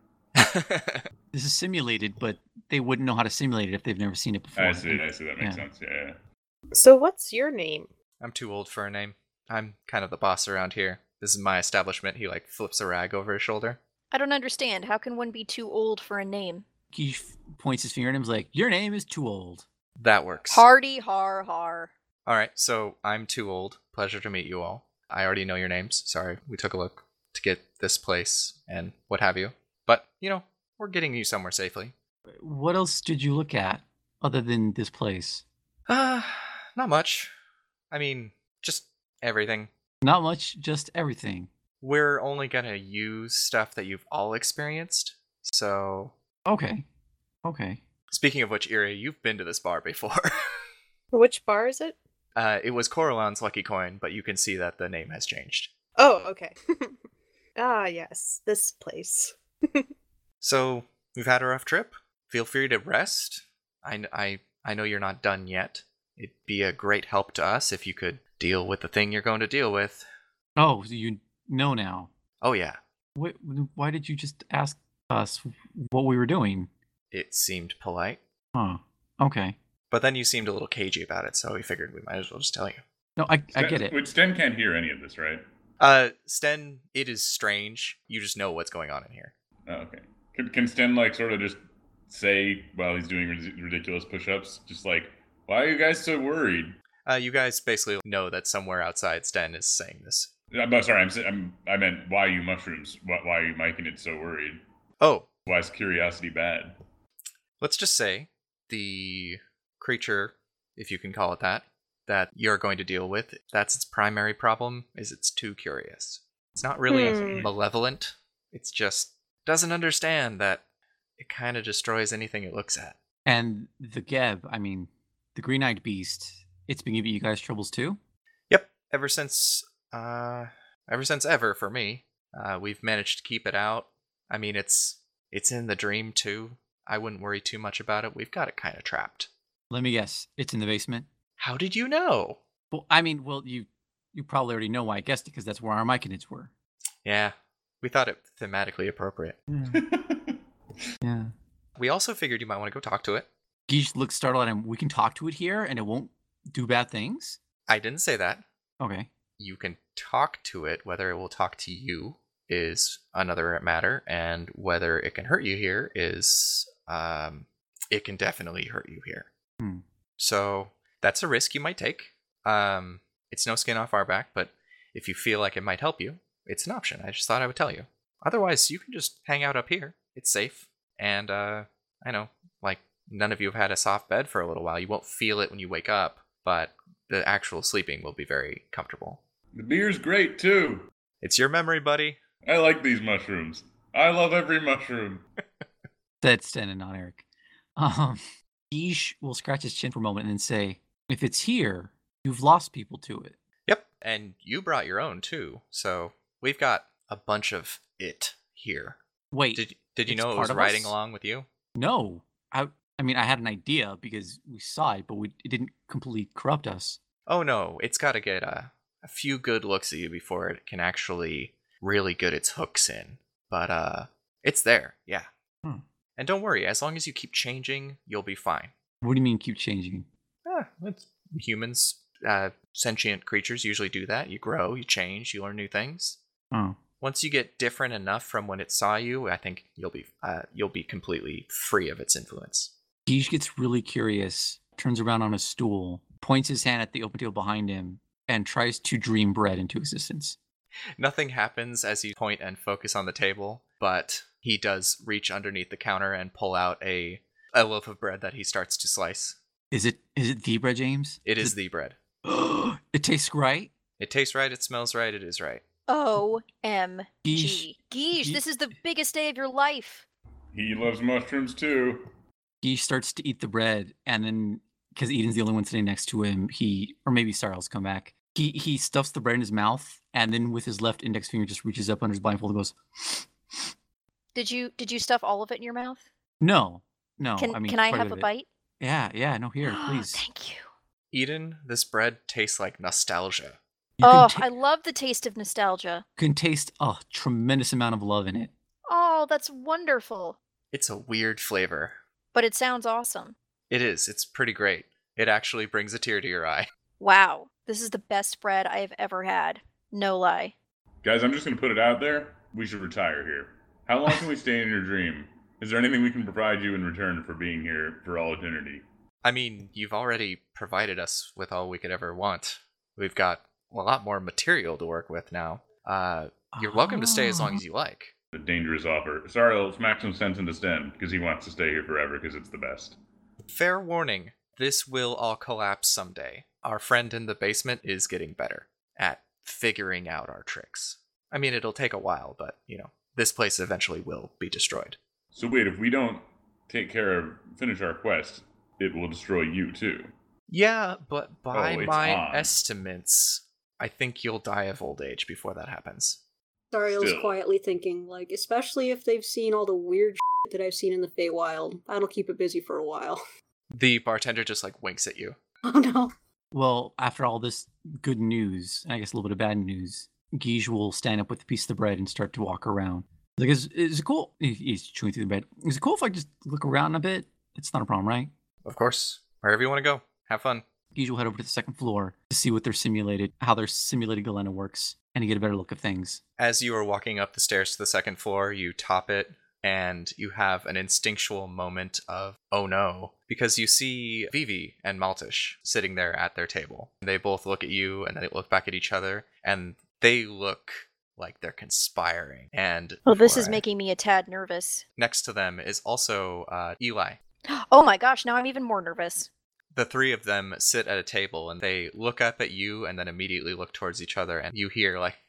This is simulated, but they wouldn't know how to simulate it if they've never seen it before. I see, I see. That makes Yeah. sense. Yeah, yeah. So what's your name? I'm too old for a name. I'm kind of the boss around here. This is my establishment. He like flips a rag over his shoulder. I don't understand. How can one be too old for a name? He f- points his finger at him. Is like, "Your name is too old." That works. Hardy har har. All right, so I'm too old. Pleasure to meet you all. I already know your names. Sorry, we took a look to get this place and what have you. But, you know, we're getting you somewhere safely. What else did you look at other than this place? Uh, not much. I mean, just everything. Not much, just everything. We're only gonna use stuff that you've all experienced. So, Okay. Okay. speaking of which, Iria, you've been to this bar before. Which bar is it? uh, it was Coralon's Lucky Coin, but you can see that the name has changed. Oh, okay. Ah, yes, this place. So, we've had a rough trip. Feel free to rest. I, I, I know you're not done yet. It'd be a great help to us if you could deal with the thing you're going to deal with. Oh, so you know now. Oh, yeah. Wh- why did you just ask us what we were doing? It seemed polite. Huh. Okay. But then you seemed a little cagey about it, so we figured we might as well just tell you. No, I, I Sten- get it. Wait, Sten can't hear any of this, right? Uh, Sten, it is strange. You just know what's going on in here. Oh, okay. Can, can Sten, like, sort of just say, while he's doing rid- ridiculous push-ups, just like, why are you guys so worried? Uh, you guys basically know that somewhere outside Sten is saying this. I'm uh, sorry, I'm, sa- I'm, I meant, why you mushrooms? Why, why are you making it so worried? Oh, Why is curiosity bad? let's just say the creature, if you can call it that, that you're going to deal with, that's its primary problem, is it's too curious. It's not really Hmm. malevolent. It's just doesn't understand that it kind of destroys anything it looks at. And the Geb, I mean, the green-eyed beast, it's been giving you guys troubles too? Yep, ever since, uh, ever since ever for me, uh, we've managed to keep it out. I mean, it's it's in the dream too. I wouldn't worry too much about it. We've got it kind of trapped. Let me guess. It's in the basement? How did you know? Well, I mean, well, you you probably already know why I guessed it, because that's where our Myconids were. Yeah, we thought it thematically appropriate. Yeah. We also figured you might want to go talk to it. Geesh looks startled at him. We can talk to it here, and it won't do bad things? I didn't say that. Okay. You can talk to it. Whether it will talk to you is another matter, and whether it can hurt you here is, um, it can definitely hurt you here. Hmm. So that's a risk you might take. Um, it's no skin off our back, but if you feel like it might help you, it's an option. I just thought I would tell you. Otherwise, you can just hang out up here. It's safe, and uh, I know, like, none of you have had a soft bed for a little while. You won't feel it when you wake up, but the actual sleeping will be very comfortable. The beer's great, too. It's your memory, buddy. I like these mushrooms. I love every mushroom. That's Sten and not Eric. Um, Geesh will scratch his chin for a moment and then say, if it's here, you've lost people to it. Yep, and you brought your own too. So we've got a bunch of it here. Wait. Did did you it's know it part was of riding us? along with you? No. I, I mean, I had an idea because we saw it, but we, it didn't completely corrupt us. Oh no, it's got to get a a few good looks at you before it can actually really get its hooks in. But uh, it's there, yeah. Hmm. And don't worry, as long as you keep changing, you'll be fine. What do you mean keep changing? Ah, it's, humans, uh, sentient creatures usually do that. You grow, you change, you learn new things. Oh. Once you get different enough from when it saw you, I think you'll be uh, you'll be completely free of its influence. Geesh gets really curious, turns around on a stool, points his hand at the open table behind him, and tries to dream bread into existence. Nothing happens as you point and focus on the table, but he does reach underneath the counter and pull out a a loaf of bread that he starts to slice. Is it is it the bread, James? It is the bread. It tastes right? It tastes right, it smells right, it is right. O M Geesh. G. Geesh, Ge- this is the biggest day of your life. He loves mushrooms, too. He starts to eat the bread, and then, because Eden's the only one sitting next to him, he, or maybe Sarl's come back, he he stuffs the bread in his mouth, and then with his left index finger just reaches up under his blindfold and goes, Did you did you stuff all of it in your mouth? no, no. Can I mean, can I part have of a it." bite? Yeah, yeah, no, here, please. Thank you. Eden, this bread tastes like nostalgia. You can Oh, ta- I love the taste of nostalgia. can taste a tremendous amount of love in it. Oh, that's wonderful. It's a weird flavor. But it sounds awesome. It is, it's pretty great. It actually brings a tear to your eye. Wow, this is the best bread I have ever had. No lie. Guys, I'm just going to put it out there. We should retire here. How long can we stay in your dream? Is there anything we can provide you in return for being here for all eternity? I mean, you've already provided us with all we could ever want. We've got a lot more material to work with now. Uh, you're welcome to stay as long as you like. a dangerous offer. Sariel smacks some sense into Sten because he wants to stay here forever because it's the best. Fair warning, this will all collapse someday. Our friend in the basement is getting better at figuring out our tricks. I mean, it'll take a while, but, you know, this place eventually will be destroyed. So wait, if we don't take care of, finish our quest, it will destroy you too. Yeah, but by Oh, it's my on. estimates, I think you'll die of old age before that happens. Sariel's Still. quietly thinking, like, especially if they've seen all the weird shit that I've seen in the Feywild, that'll keep it busy for a while. The bartender just, like, winks at you. Oh no. Well, after all this good news, and I guess a little bit of bad news, Guige will stand up with a piece of the bread and start to walk around. Like, is, is it cool? he- He's chewing through the bread. Is it cool if I just look around a bit? It's not a problem, right? Of course. Wherever you want to go. Have fun. Guige will head over to the second floor to see what their simulated, how their simulated Galena works, and to get a better look of things. As you are walking up the stairs to the second floor, you top it, and you have an instinctual moment of, oh no, because you see Vivi and Maltish sitting there at their table. They both look at you, and then they look back at each other, and they look like they're conspiring. And Well, this before is I- making me a tad nervous. Next to them is also uh, Eli. Oh my gosh, now I'm even more nervous. The three of them sit at a table, and they look up at you, and then immediately look towards each other, and you hear like,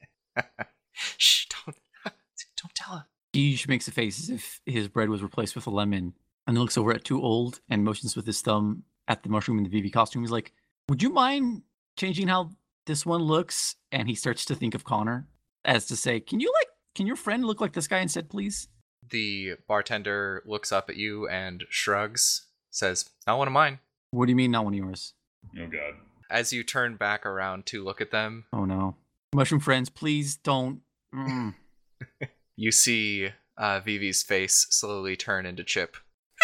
shh, don't, don't tell him. Guige makes a face as if his bread was replaced with a lemon, and then looks over at Too Old and motions with his thumb at the mushroom in the Vivi costume. He's like, would you mind changing how this one looks? And he starts to think of Connor, as to say, can you like, can your friend look like this guy instead, please? The bartender looks up at you and shrugs, says, not one of mine. What do you mean not one of yours? Oh god. As you turn back around to look at them, Oh no. Mushroom friends, please don't. Mm. you see uh, Vivi's face slowly turn into Chip.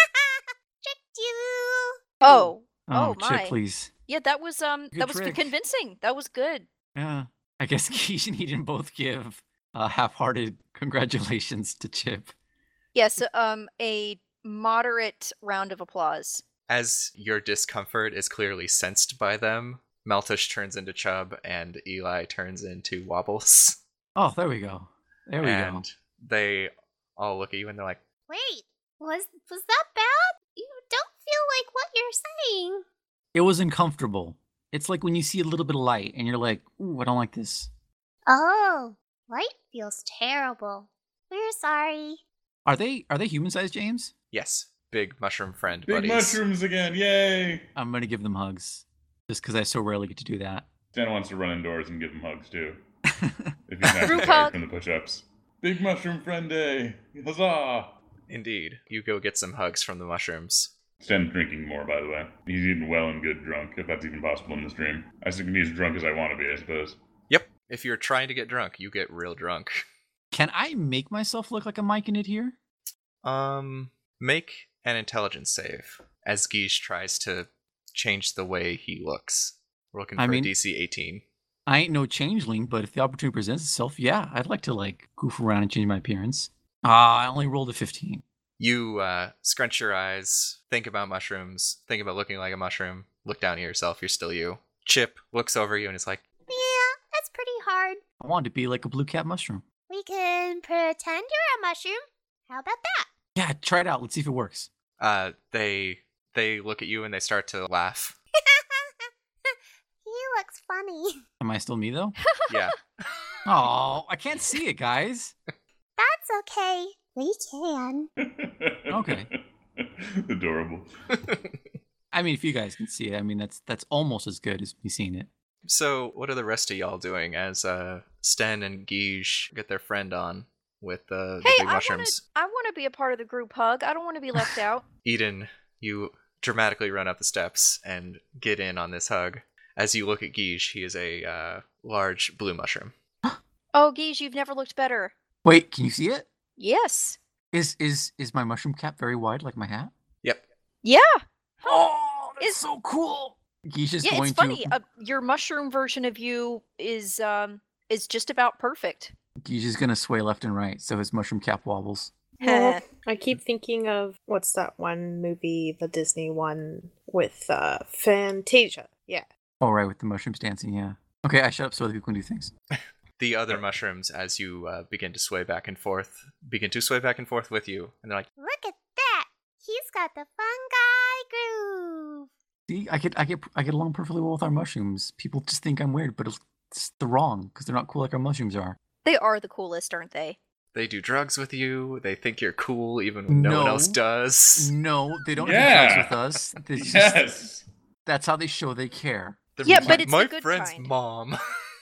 Tricked you. Oh, Oh, Oh, my. Chip, please. yeah, that was um, Good that was trick. convincing. That was good. Yeah. I guess Guige and Eden both give a half-hearted congratulations to Chip. Yes, um, a moderate round of applause. As your discomfort is clearly sensed by them, Maltush turns into Chub and Eli turns into Wobbles. Oh, there we go. There we and go. they all look at you and they're like, Wait, was was that bad? You don't feel like what you're saying. It was uncomfortable. It's like when you see a little bit of light and you're like, ooh, I don't like this. Oh, light feels terrible. We're sorry. Are they are they human-sized, James? yes, big mushroom friend Big buddies. mushrooms again, yay! I'm gonna give them hugs. Just because I so rarely get to do that. Stan wants to run indoors and give him hugs too. If he's not Group tired hug. from the push-ups. Big mushroom friend day! Huzzah! Indeed. You go get some hugs from the mushrooms. Stan's drinking more, by the way. He's eating well and good drunk, if that's even possible in this dream. I still can be as drunk as I want to be, I suppose. Yep. If you're trying to get drunk, you get real drunk. Can I make myself look like a Myconid here? Um, make an intelligence save as Guige tries to change the way he looks. We're looking for I a mean- D C eighteen. I ain't no changeling, but if the opportunity presents itself, yeah, I'd like to like goof around and change my appearance. Ah, I only rolled a fifteen. You uh, scrunch your eyes, think about mushrooms, think about looking like a mushroom, look down at yourself, you're still you. Chip looks over you and is like, Yeah, that's pretty hard. I wanted to be like a blue cat mushroom. We can pretend you're a mushroom. How about that? Yeah, try it out. Let's see if it works. uh, they they look at you and they start to laugh. He looks funny. Am I still me though? Yeah. Oh, I can't see it, guys. That's okay. We can. Okay. Adorable. I mean, if you guys can see it, I mean that's that's almost as good as me seeing it. So, what are the rest of y'all doing as uh, Sten and Guige get their friend on with uh, the Hey, big I want mushrooms? to. I want to be a part of the group hug. I don't want to be left out. Eden, you dramatically run up the steps and get in on this hug. As you look at Guige, he is a uh, large blue mushroom. Oh, Guige, you've never looked better. Wait, can you see it? Yes. Is is is my mushroom cap very wide like my hat? Yep. Yeah. Oh, that's Is- so cool. Guige is yeah, going it's funny. to Uh, your mushroom version of you is um is just about perfect. Guige is gonna sway left and right, so his mushroom cap wobbles. Well, I keep thinking of what's that one movie, the Disney one with uh Fantasia. Yeah. Oh right, with the mushrooms dancing, yeah. Okay, I shut up so other people can do things. The other mushrooms, as you uh, begin to sway back and forth, begin to sway back and forth with you, and they're like, Look at that! He's got the fungi groove! See, I get, I get, I get along perfectly well with our mushrooms. People just think I'm weird, but it's, it's the wrong because they're not cool like our mushrooms are. They are the coolest, aren't they? they do drugs with you. They think you're cool, even when no, no one else does. No, they don't Yeah. have drugs with us. It's just- Yes. that's how they show they care. They're Yeah, my- but it's my the good friend's kind. mom.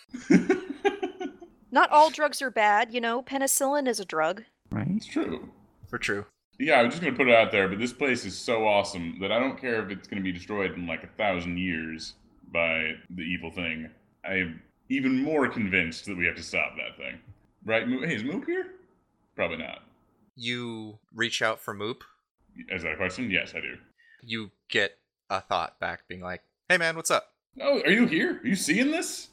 Not all drugs are bad, you know. Penicillin is a drug. Right? It's true. For true. Yeah, I was just gonna put it out there, but this place is so awesome that I don't care if it's gonna be destroyed in like a thousand years by the evil thing. I am even more convinced that we have to stop that thing. Right? Mo- Hey, is Moop here? Probably not. You reach out for Moop. Is that a question? Yes, I do. You get a thought back, being like, "Hey, man, what's up?" Oh, are you here? Are you seeing this?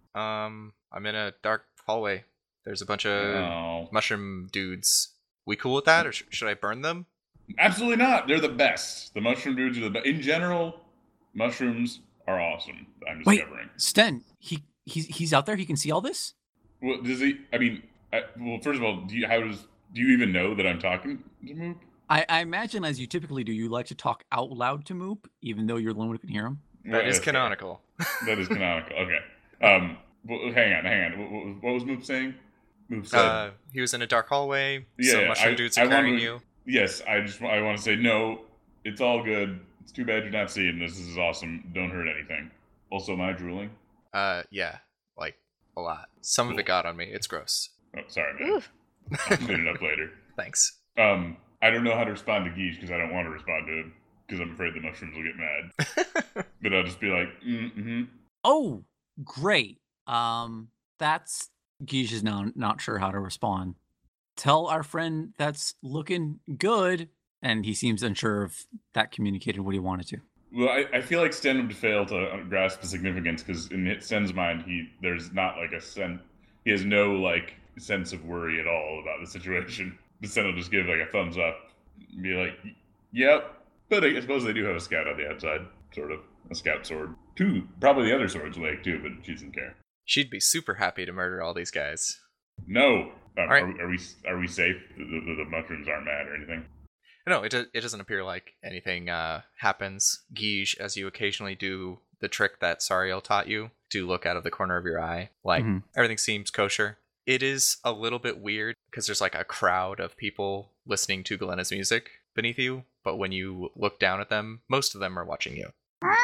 Um, I'm in a dark hallway. There's a bunch of Oh, mushroom dudes. We cool with that, or sh- should I burn them? absolutely not. They're the best. The mushroom dudes are the best. In general, mushrooms are awesome. I'm Wait. discovering. Sten, he he's he's out there. He can see all this. Well, does he? I mean, I, well, first of all, do you, how does do you even know that I'm talking to Moop? I, I imagine, as you typically do, you like to talk out loud to Moop, even though you're the one who can hear him. That Well, is that's fair. canonical. That is canonical. Okay. Um. Well, hang on, hang on. What, what, what was Moop saying? Moop said, Uh, he was in a dark hallway. Yeah, some mushroom I- dudes I are carrying wanted- you. "Yes, I just I want to say no. It's all good. It's too bad you're not seeing this. This is awesome. Don't hurt anything. Also, am I drooling? Uh, yeah, like a lot. Some of Cool. it got on me. It's gross. Oh, sorry, man. Ooh. I'll clean it up later. Thanks. Um, I don't know how to respond to Geesh because I don't want to respond to him because I'm afraid the mushrooms will get mad. But I'll just be like, mm-hmm. Oh, great. Um, that's Guige is now not sure how to respond. Tell our friend that's looking good, and he seems unsure if that communicated what he wanted to. Well, I, I feel like Sten would fail to grasp the significance because in Sten's mind, he there's not like a sen. He has no like sense of worry at all about the situation. But Sten will just give like a thumbs up, and be like, "Yep." But I suppose they do have a scout on the outside, sort of a scout sword. Two, probably the other sword's like too, but she doesn't care. She'd be super happy to murder all these guys. No, um, right. are, are we are we safe? The, the, the mushrooms aren't mad or anything. No, it, do- it doesn't appear like anything uh, happens. Guige, as you occasionally do the trick that Sariel taught you, to look out of the corner of your eye, like Mhm. everything seems kosher. It is a little bit weird because there's like a crowd of people listening to Galena's music beneath you, but when you look down at them, most of them are watching you.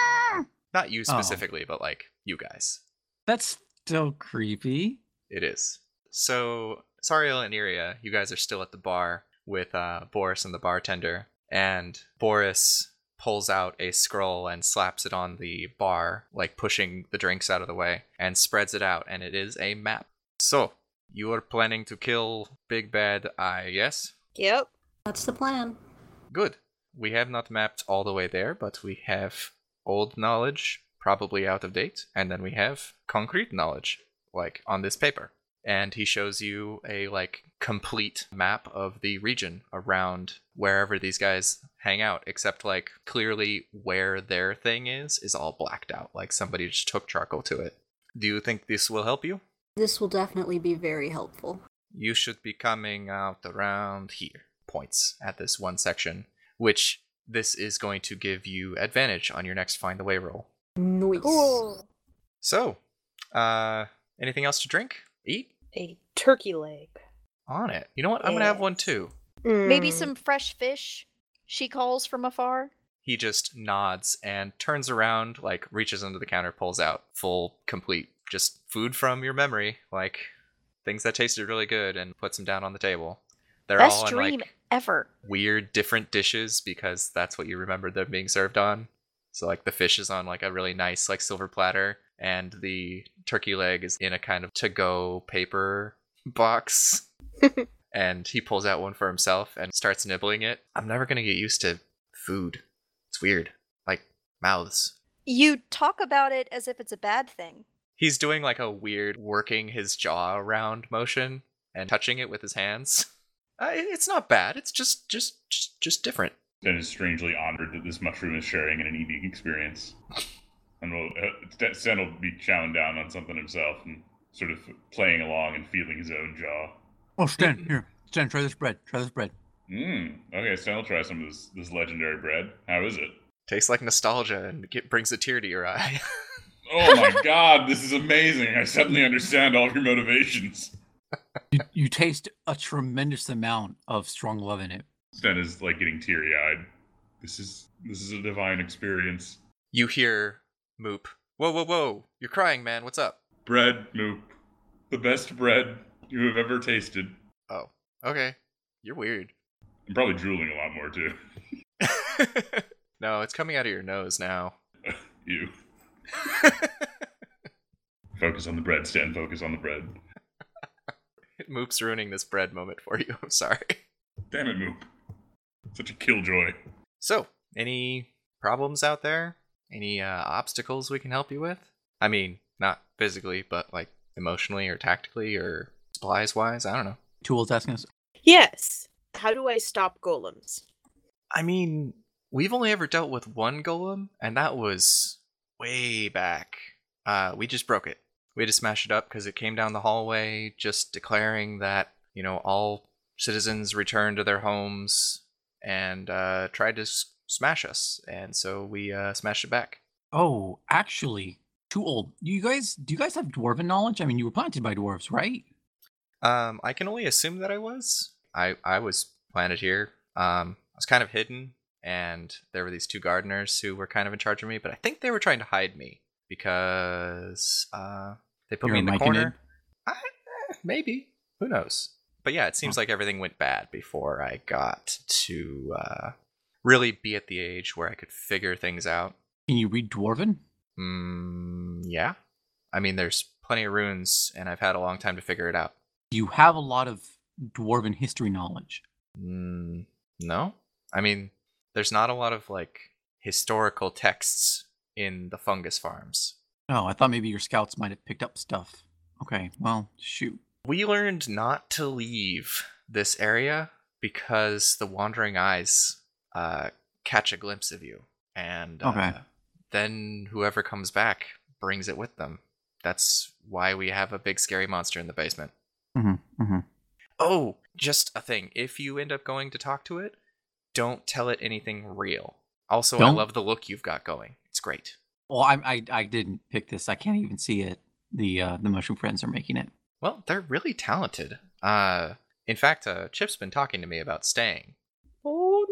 Not you specifically, but like you guys. That's still creepy. It is. So, Sariel and Iria, you guys are still at the bar with uh, Boris and the bartender, and Boris pulls out a scroll and slaps it on the bar, like pushing the drinks out of the way, and spreads it out, and it is a map. So, you are planning to kill Big Bad Eye, yes? Yep. That's the plan. Good. We have not mapped all the way there, but we have old knowledge, probably out of date, and then we have concrete knowledge, like on this paper. And he shows you a like complete map of the region around wherever these guys hang out, except like clearly where their thing is is all blacked out, like somebody just took charcoal to it. Do you think this will help you? This will definitely be very helpful. You should be coming out around here. Points at this one section, which this is going to give you advantage on your next find the way roll. Nice. Cool. So, uh, anything else to drink? Eat? A turkey leg. On it. You know what? I'm gonna have Yeah. one too. Maybe Mm. some fresh fish, she calls from afar. He just nods and turns around, like reaches under the counter, pulls out full, complete, just food from your memory, like things that tasted really good, and puts them down on the table. They're Best all in dream like ever. weird, different dishes because that's what you remember them being served on. So like the fish is on like a really nice like silver platter, and the turkey leg is in a kind of to-go paper box. And he pulls out one for himself and starts nibbling it. I'm never gonna get used to food. It's weird. Like mouths. You talk about it as if it's a bad thing. He's doing like a weird working his jaw around motion and touching it with his hands. Uh, it- it's not bad. It's just just just, just different. Sten is strangely honored that this mushroom is sharing in an eating experience. And we'll, uh, Sten will be chowing down on something himself and sort of playing along and feeling his own jaw. Oh, Sten, here. Sten, try this bread. Try this bread. Mmm. Okay, Sten will try some of this this legendary bread. How is it? Tastes like nostalgia and get, brings a tear to your eye. Oh my god, this is amazing. I suddenly understand all of your motivations. You, you taste a tremendous amount of strong love in it. Sten is like getting teary-eyed. This is this is a divine experience. You hear Moop. Whoa, whoa, whoa. You're crying, man. What's up? Bread, Moop. The best bread you have ever tasted. Oh, okay. You're weird. I'm probably drooling a lot more, too. No, it's coming out of your nose now. You. Focus on the bread, Stan. Focus on the bread. Moop's ruining this bread moment for you. I'm sorry. Damn it, Moop. Such a killjoy. So, any problems out there? Any uh, obstacles we can help you with? I mean, not physically, but like emotionally or tactically or supplies-wise? I don't know. Tool's asking us. Yes. How do I stop golems? I mean, we've only ever dealt with one golem, and that was way back. Uh, we just broke it. We had to smash it up because it came down the hallway just declaring that, you know, all citizens return to their homes and uh, tried to s- smash us. And so we uh, smashed it back. Oh, actually, too old. You guys, do you guys have dwarven knowledge? I mean, you were planted by dwarves, right? Um, I can only assume that I was. I, I was planted here. Um, I was kind of hidden, and there were these two gardeners who were kind of in charge of me, but I think they were trying to hide me because uh, they put You're me in the Myconid? corner. I, eh, maybe. Who knows? But yeah, it seems like everything went bad before I got to uh, really be at the age where I could figure things out. Can you read dwarven? Mm, yeah. I mean, there's plenty of runes, and I've had a long time to figure it out. You have a lot of dwarven history knowledge. Mm, no. I mean, there's not a lot of, like, historical texts in the fungus farms. Oh, I thought maybe your scouts might have picked up stuff. Okay, well, shoot. We learned not to leave this area because the wandering eyes uh, catch a glimpse of you. And uh, Okay. then whoever comes back brings it with them. That's why we have a big scary monster in the basement. Mm-hmm, mm-hmm. Oh, just a thing. If you end up going to talk to it, don't tell it anything real. Also, I Don't? love the look you've got going. It's great. Well, I, I I didn't pick this. I can't even see it. The uh, the mushroom friends are making it. Well, they're really talented. Uh, in fact, uh, Chip's been talking to me about staying. Oh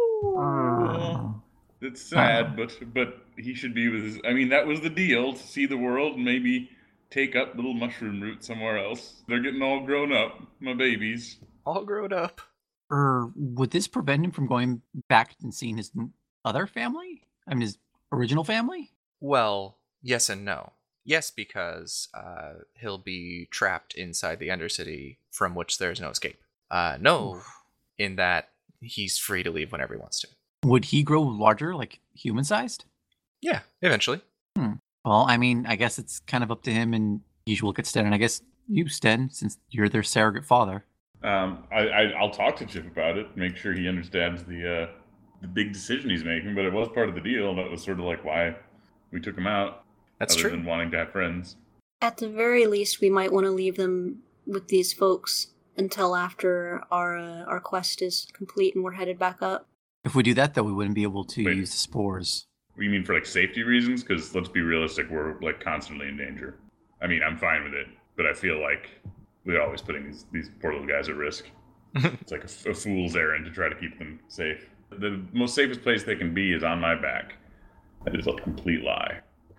no. It's sad, but but he should be with his... I mean, that was the deal, to see the world and maybe take up little mushroom root somewhere else. They're getting all grown up, my babies. All grown up. Or would this prevent him from going back and seeing his other family? I mean, his original family? Well, yes and no. Yes, because uh, he'll be trapped inside the Undercity from which there's no escape. Uh, no, in that he's free to leave whenever he wants to. Would he grow larger, like human-sized? Yeah, eventually. Well, I mean, I guess it's kind of up to him, and you should look at Sten, and I guess you, Sten, since you're their surrogate father. Um, I, I I'll talk to Chip about it, make sure he understands the uh, the big decision he's making. But it was part of the deal, and that was sort of like why we took him out. That's other true. than wanting to have friends. At the very least, we might want to leave them with these folks until after our uh, our quest is complete and we're headed back up. If we do that, though, we wouldn't be able to Wait. use the spores. You mean for like safety reasons? Because let's be realistic, we're like constantly in danger. I mean, I'm fine with it, but I feel like we're always putting these, these poor little guys at risk. It's like a, a fool's errand to try to keep them safe. The most safest place they can be is on my back. That is a complete lie.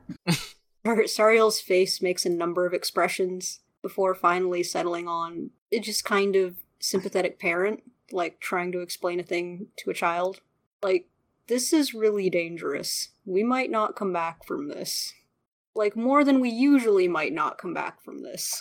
Sar- Sariel's face makes a number of expressions before finally settling on it just kind of sympathetic parent, like trying to explain a thing to a child. Like, this is really dangerous. We might not come back from this. Like, more than we usually might not come back from this.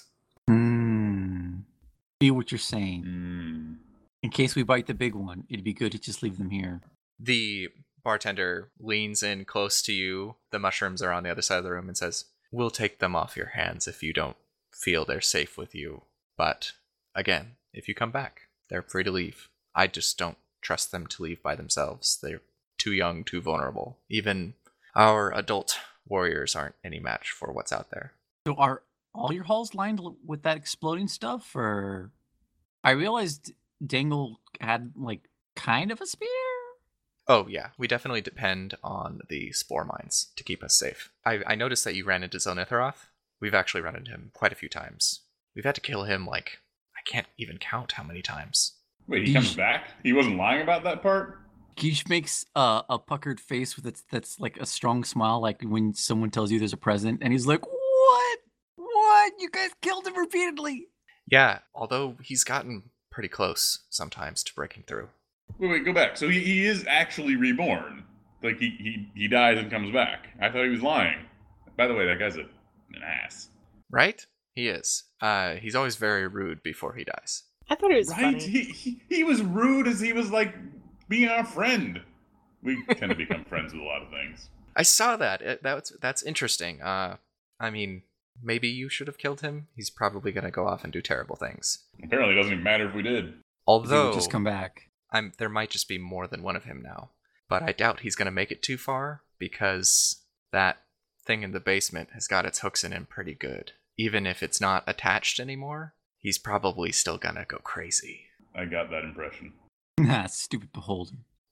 Hmm. See what you're saying. Mm. In case we bite the big one, it'd be good to just leave them here. The bartender leans in close to you. The mushrooms are on the other side of the room and says, "We'll take them off your hands if you don't feel they're safe with you. But, again, if you come back, they're free to leave. I just don't trust them to leave by themselves. They're too young, too vulnerable. Even our adult warriors aren't any match for what's out there." So are all your halls lined l- with that exploding stuff? Or I realized Dangle had like kind of a spear. Oh, yeah. We definitely depend on the spore mines to keep us safe. I, I noticed that you ran into Zelnithroth. We've actually run into him quite a few times. We've had to kill him, like, I can't even count how many times. Wait, he comes back? He wasn't lying about that part? Geesh makes uh, a puckered face with its that's like a strong smile, like when someone tells you there's a present, and he's like, "What? What? You guys killed him repeatedly." Yeah, although he's gotten pretty close sometimes to breaking through. Wait, wait, go back. So he, he is actually reborn. Like, he, he, he dies and comes back. I thought he was lying. By the way, that guy's a, an ass. Right? He is. Uh, he's always very rude before he dies. I thought it was Right? funny. He, he, he was rude as he was, like, being our friend. We tend to become friends with a lot of things. I saw that. It, that's, that's interesting. Uh, I mean, maybe you should have killed him. He's probably going to go off and do terrible things. Apparently it doesn't even matter if we did. He Although, would just come back. I'm, there might just be more than one of him now. But I doubt he's going to make it too far, because that thing in the basement has got its hooks in him pretty good. Even if it's not attached anymore, he's probably still going to go crazy. I got that impression. Nah, stupid beholder.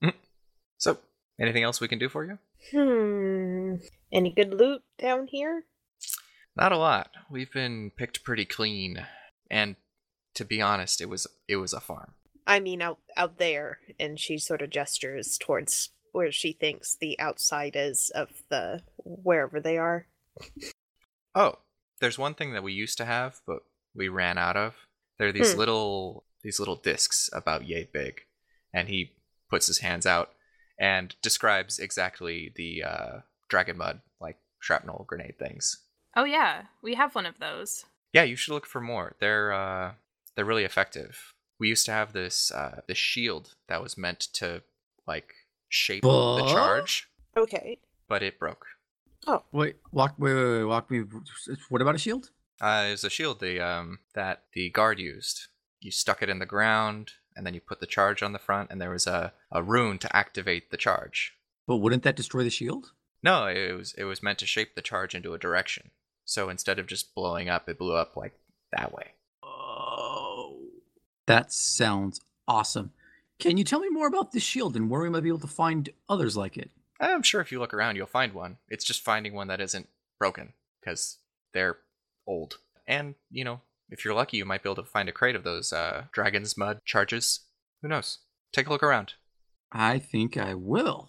So, anything else we can do for you? Hmm. Any good loot down here? Not a lot. We've been picked pretty clean. And to be honest, it was it was a farm. I mean, out out there, and she sort of gestures towards where she thinks the outside is of the wherever they are. Oh, there's one thing that we used to have, but we ran out of. There are these Hmm. little these little discs about yay big, and he puts his hands out and describes exactly the uh, dragon mud, like shrapnel grenade things. Oh yeah, we have one of those. Yeah, you should look for more. They're uh, they're really effective. We used to have this uh, this shield that was meant to like shape the What? charge, Okay. but it broke. Wait, walk, wait, wait, wait, walk me. What about a shield? Uh, it was a shield the um that the guard used. You stuck it in the ground, and then you put the charge on the front, and there was a, a rune to activate the charge. But wouldn't that destroy the shield? No, it was it was meant to shape the charge into a direction. So instead of just blowing up, it blew up like that way. Oh, that sounds awesome. Can you tell me more about this shield and where we might be able to find others like it? I'm sure if you look around, you'll find one. It's just finding one that isn't broken, because they're old. And, you know, if you're lucky, you might be able to find a crate of those uh, dragon's mud charges. Who knows? Take a look around. I think I will.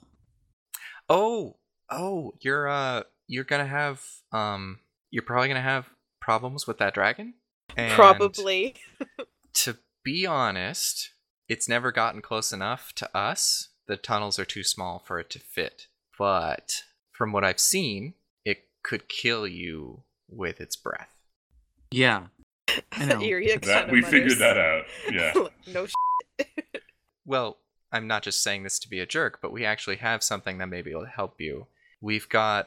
Oh, oh, you're uh, you're gonna have um, you're probably gonna have problems with that dragon. And Probably. to be honest, it's never gotten close enough to us. The tunnels are too small for it to fit. But from what I've seen, it could kill you with its breath. Yeah, I know. Iria That, kinda we mutters. figured that out. Yeah. No sh- Well, I'm not just saying this to be a jerk, but we actually have something that may be able to help you. We've got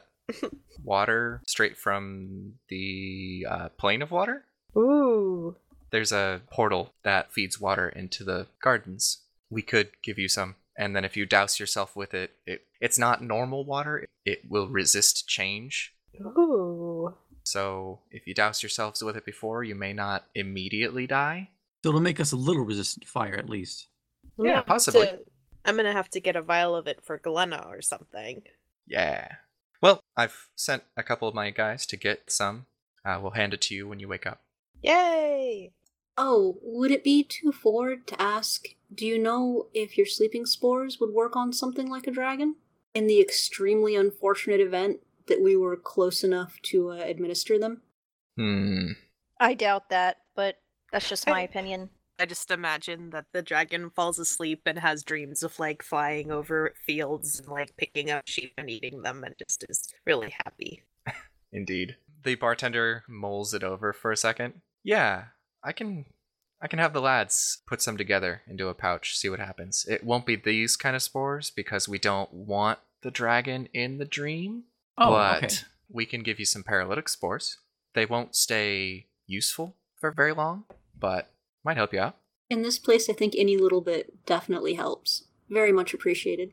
water straight from the uh, plane of water. Ooh. There's a portal that feeds water into the gardens. We could give you some, and then if you douse yourself with it, it it's not normal water. It will resist change. Ooh. So if you douse yourselves with it before, you may not immediately die. So it'll make us a little resistant to fire, at least. Yeah, I'm gonna have possibly. to- I'm gonna have to get a vial of it for Glenna or something. Yeah. Well, I've sent a couple of my guys to get some. Uh, we'll hand it to you when you wake up. Yay! Oh, would it be too forward to ask, do you know if your sleeping spores would work on something like a dragon? In the extremely unfortunate event that we were close enough to uh, administer them? Hmm. I doubt that, but that's just my I- opinion. I just imagine that the dragon falls asleep and has dreams of like flying over fields and like picking up sheep and eating them and just is really happy. Indeed. The bartender mulls it over for a second. Yeah, I can I can have the lads put some together into a pouch, see what happens. It won't be these kind of spores because we don't want the dragon in the dream. Oh, but okay. we can give you some paralytic spores. They won't stay useful for very long, but might help you out. In this place, I think any little bit definitely helps. Very much appreciated.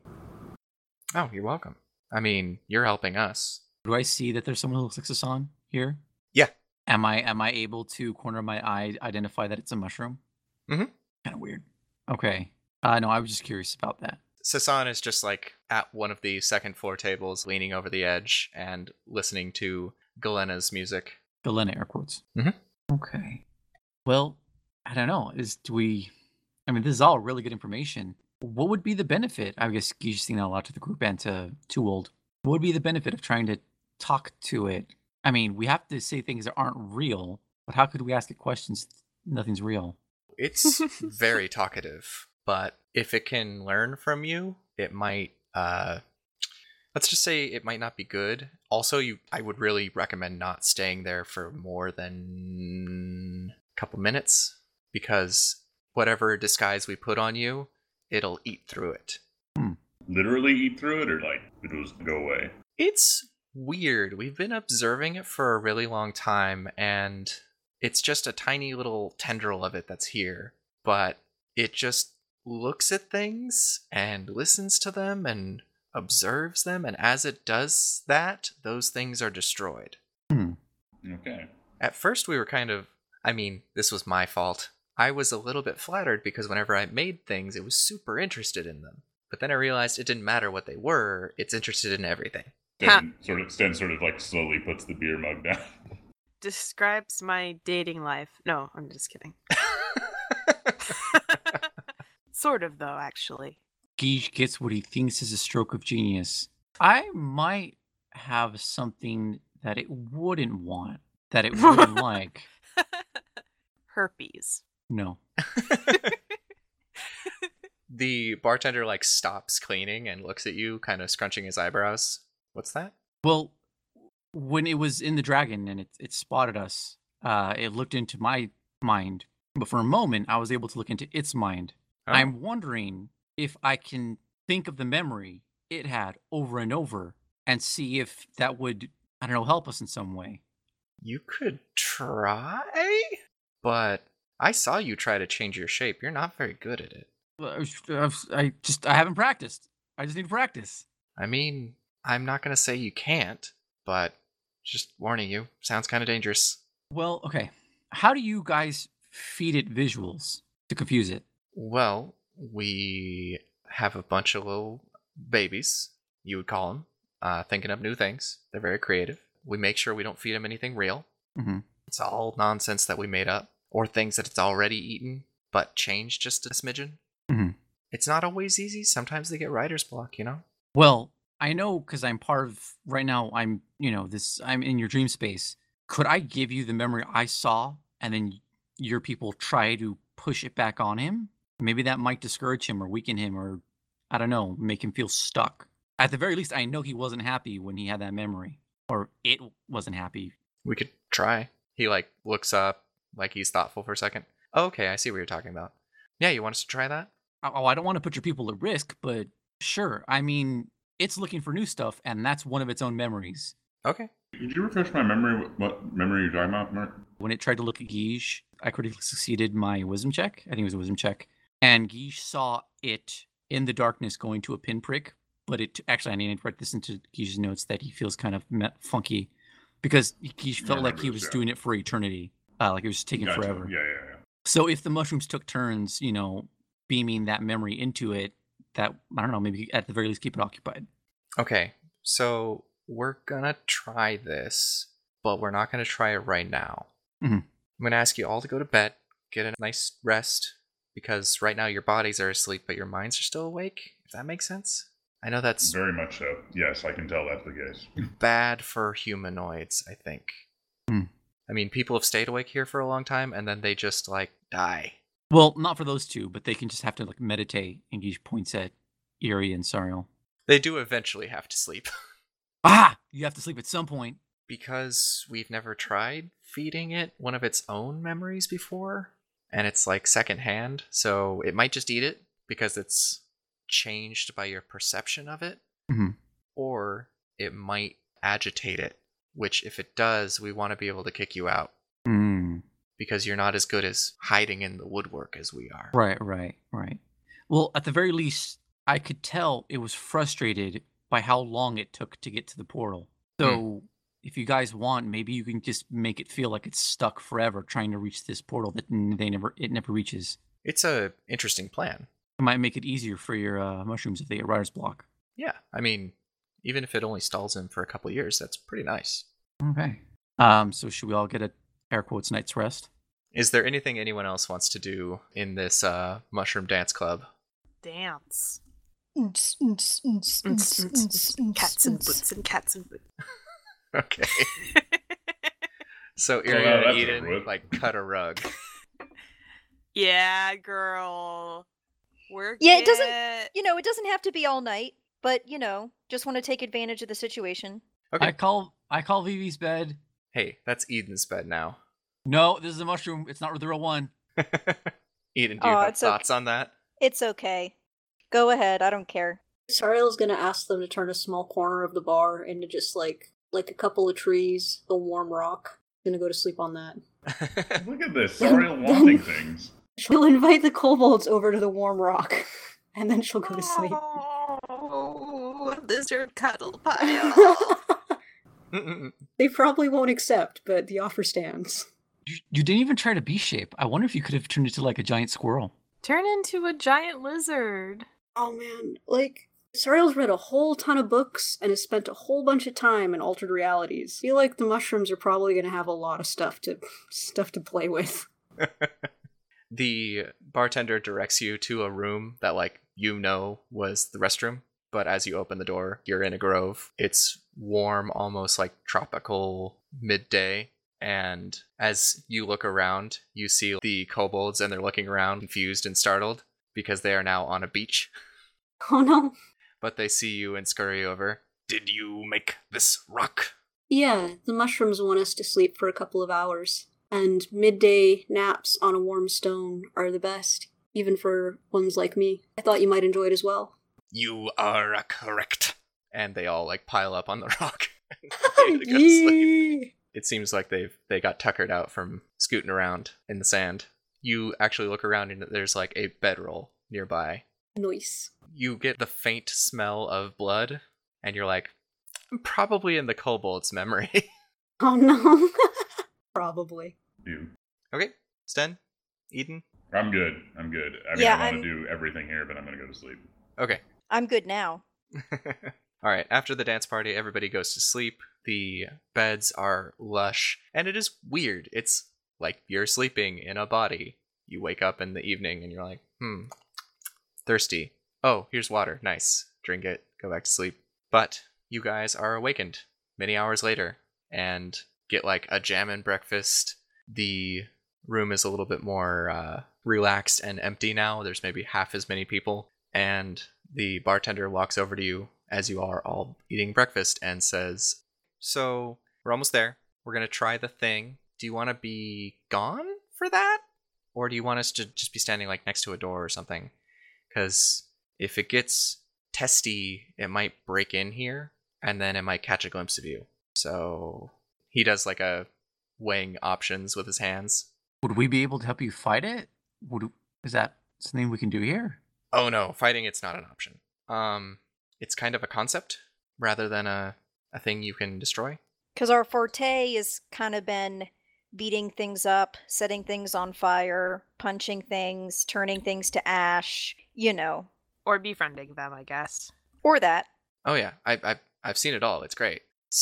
Oh, you're welcome. I mean, you're helping us. Do I see that there's someone who looks like Sasan here? Yeah, Am I am I able to corner my eye identify that it's a mushroom? Mhm. Kind of weird. Okay. Uh, no, I was just curious about that. Sasan is just like at one of the second floor tables, leaning over the edge and listening to Galena's music. Galena air quotes. Mhm. Okay. Well, I don't know. Is do we? I mean, this is all really good information. What would be the benefit? I guess you just saying that a lot to the group and to Too Old. What would be the benefit of trying to talk to it? I mean, we have to say things that aren't real, but how could we ask it questions? Nothing's real. It's very talkative, but if it can learn from you, it might uh let's just say it might not be good. Also, you I would really recommend not staying there for more than a couple minutes, because whatever disguise we put on you, it'll eat through it. Literally eat through it, or like it'll just go away? It's weird. We've been observing it for a really long time, and it's just a tiny little tendril of it that's here, but it just looks at things and listens to them and observes them, and as it does that, those things are destroyed. Hmm. Okay. At first we were kind of, I mean, this was my fault. I was a little bit flattered because whenever I made things, it was super interested in them. But then I realized it didn't matter what they were, it's interested in everything. Sten sort of Sten sort of like slowly puts the beer mug down. Describes my dating life. No, I'm just kidding. Sort of, though, actually. Guige gets what he thinks is a stroke of genius. I might have something that it wouldn't want, that it wouldn't like. Herpes. No. The bartender like stops cleaning and looks at you, kind of scrunching his eyebrows. What's that? Well, when it was in the dragon and it, it spotted us, uh, it looked into my mind. But for a moment, I was able to look into its mind. Oh. I'm wondering if I can think of the memory it had over and over and see if that would, I don't know, help us in some way. You could try, but I saw you try to change your shape. You're not very good at it. I I just, I haven't practiced. I just need to practice. I mean, I'm not going to say you can't, but just warning you, sounds kind of dangerous. Well, okay. How do you guys feed it visuals to confuse it? Well, we have a bunch of little babies, you would call them, uh, thinking up new things. They're very creative. We make sure we don't feed them anything real. Mm-hmm. It's all nonsense that we made up, or things that it's already eaten, but changed just a smidgen. Mm-hmm. It's not always easy. Sometimes they get writer's block, you know? Well, I know because I'm part of, right now, I'm, you know, this, I'm in your dream space. Could I give you the memory I saw and then your people try to push it back on him? Maybe that might discourage him or weaken him or, I don't know, make him feel stuck. At the very least, I know he wasn't happy when he had that memory. Or it wasn't happy. We could try. He, like, looks up, like he's thoughtful for a second. Oh, okay, I see what you're talking about. Yeah, you want us to try that? Oh, I don't want to put your people at risk, but sure. I mean, it's looking for new stuff, and that's one of its own memories. Okay. Could you refresh my memory? What memory you're talking about, Mark? When it tried to look at Guige, I critically succeeded my wisdom check. I think it was a wisdom check. And Guige saw it in the darkness going to a pinprick, but it actually, I need to write this into Guige's notes that he feels kind of funky because Guige felt like he was this, yeah. doing it for eternity, uh, like it was taking Gotcha. forever. Yeah, yeah, yeah. So if the mushrooms took turns, you know, beaming that memory into it, that, I don't know, maybe at the very least keep it occupied. Okay, so we're gonna try this, but we're not gonna try it right now. Mm-hmm. I'm gonna ask you all to go to bed, get a nice rest, because right now your bodies are asleep, but your minds are still awake, if that makes sense. I know that's Very much so. Yes, I can tell that's the case. bad for humanoids, I think. Hmm. I mean, people have stayed awake here for a long time, and then they just, like, die. Well, not for those two, but they can just have to like meditate. And Guige points at Eerie and Sariel. They do eventually have to sleep. Ah! You have to sleep at some point. Because we've never tried feeding it one of its own memories before, and it's like secondhand, so it might just eat it because it's changed by your perception of it, Mm-hmm. or it might agitate it, which if it does, we want to be able to kick you out. Mm. Because you're not as good as hiding in the woodwork as we are. Right, right, right. Well, at the very least, I could tell it was frustrated by how long it took to get to the portal. So if you guys want, maybe you can just make it feel like it's stuck forever trying to reach this portal that they never it never reaches. It's a interesting plan. It might make it easier for your uh, mushrooms if they get writer's block. Yeah, I mean, even if it only stalls him for a couple years, that's pretty nice. Okay. Um. So should we all get a air quotes night's rest? Is there anything anyone else wants to do in this uh, mushroom dance club? Dance. Cats Cats and boots and cats and boots. Okay. So Oh, Iria wow, and that's Eden, over with. like, cut a rug. Yeah, girl. Work Yeah, it doesn't- it. You know, it doesn't have to be all night, but, you know, just want to take advantage of the situation. Okay. I call I call Vivi's bed. Hey, that's Eden's bed now. No, this is a mushroom. It's not the real one. Eden, do you Aw, have it's okay. thoughts on that? It's okay. Go ahead, I don't care. Sariel's gonna ask them to turn a small corner of the bar into just like like a couple of trees, a warm rock. Gonna go to sleep on that. Look at this. Sariel wanting things. She'll invite the kobolds over to the warm rock, and then she'll go to sleep. Oh, lizard cuddle pile. They probably won't accept, but the offer stands. You, you didn't even try to B shape. I wonder if you could have turned into like a giant squirrel. Turn into a giant lizard. Oh man, like, Sariel's read a whole ton of books and has spent a whole bunch of time in altered realities. I feel like the mushrooms are probably gonna have a lot of stuff to stuff to play with. The bartender directs you to a room that, like, you know was the restroom, but as you open the door, you're in a grove. It's warm, almost like tropical midday, and as you look around, you see the kobolds, and they're looking around confused and startled because they are now on a beach. Oh no. But they see you and scurry over. Did you make this rock? Yeah, the mushrooms want us to sleep for a couple of hours, and midday naps on a warm stone are the best, even for ones like me. I thought you might enjoy it as well. You are correct. And they all, like, pile up on the rock. and go to sleep. Yeah. It seems like they've they got tuckered out from scooting around in the sand. You actually look around and there's, like, a bedroll nearby. Nice. You get the faint smell of blood, and you're like, I'm probably in the kobold's memory. Oh no. Probably. You. Okay, Sten? Eden? I'm good. I'm good. I mean, Yeah, I want I'm- to do everything here, but I'm going to go to sleep. Okay. I'm good now. Alright, after the dance party, everybody goes to sleep. The beds are lush, and it is weird. It's like you're sleeping in a body. You wake up in the evening and you're like, hmm, thirsty. Oh, here's water. Nice. Drink it. Go back to sleep. But you guys are awakened many hours later and get like a jammin' breakfast. The room is a little bit more uh, relaxed and empty now. There's maybe half as many people. And the bartender walks over to you as you are all eating breakfast and says, so we're almost there. We're going to try the thing. Do you want to be gone for that? Or do you want us to just be standing like next to a door or something? Because if it gets testy, it might break in here and then it might catch a glimpse of you. So he does like a weighing options with his hands. Would we be able to help you fight it? Would is that something we can do here? Oh no, fighting it's not an option. Um, it's kind of a concept rather than a, a thing you can destroy. Because our forte has kind of been beating things up, setting things on fire, punching things, turning things to ash, you know. Or befriending them, I guess. Or that. Oh yeah, I, I, I've seen it all. It's great.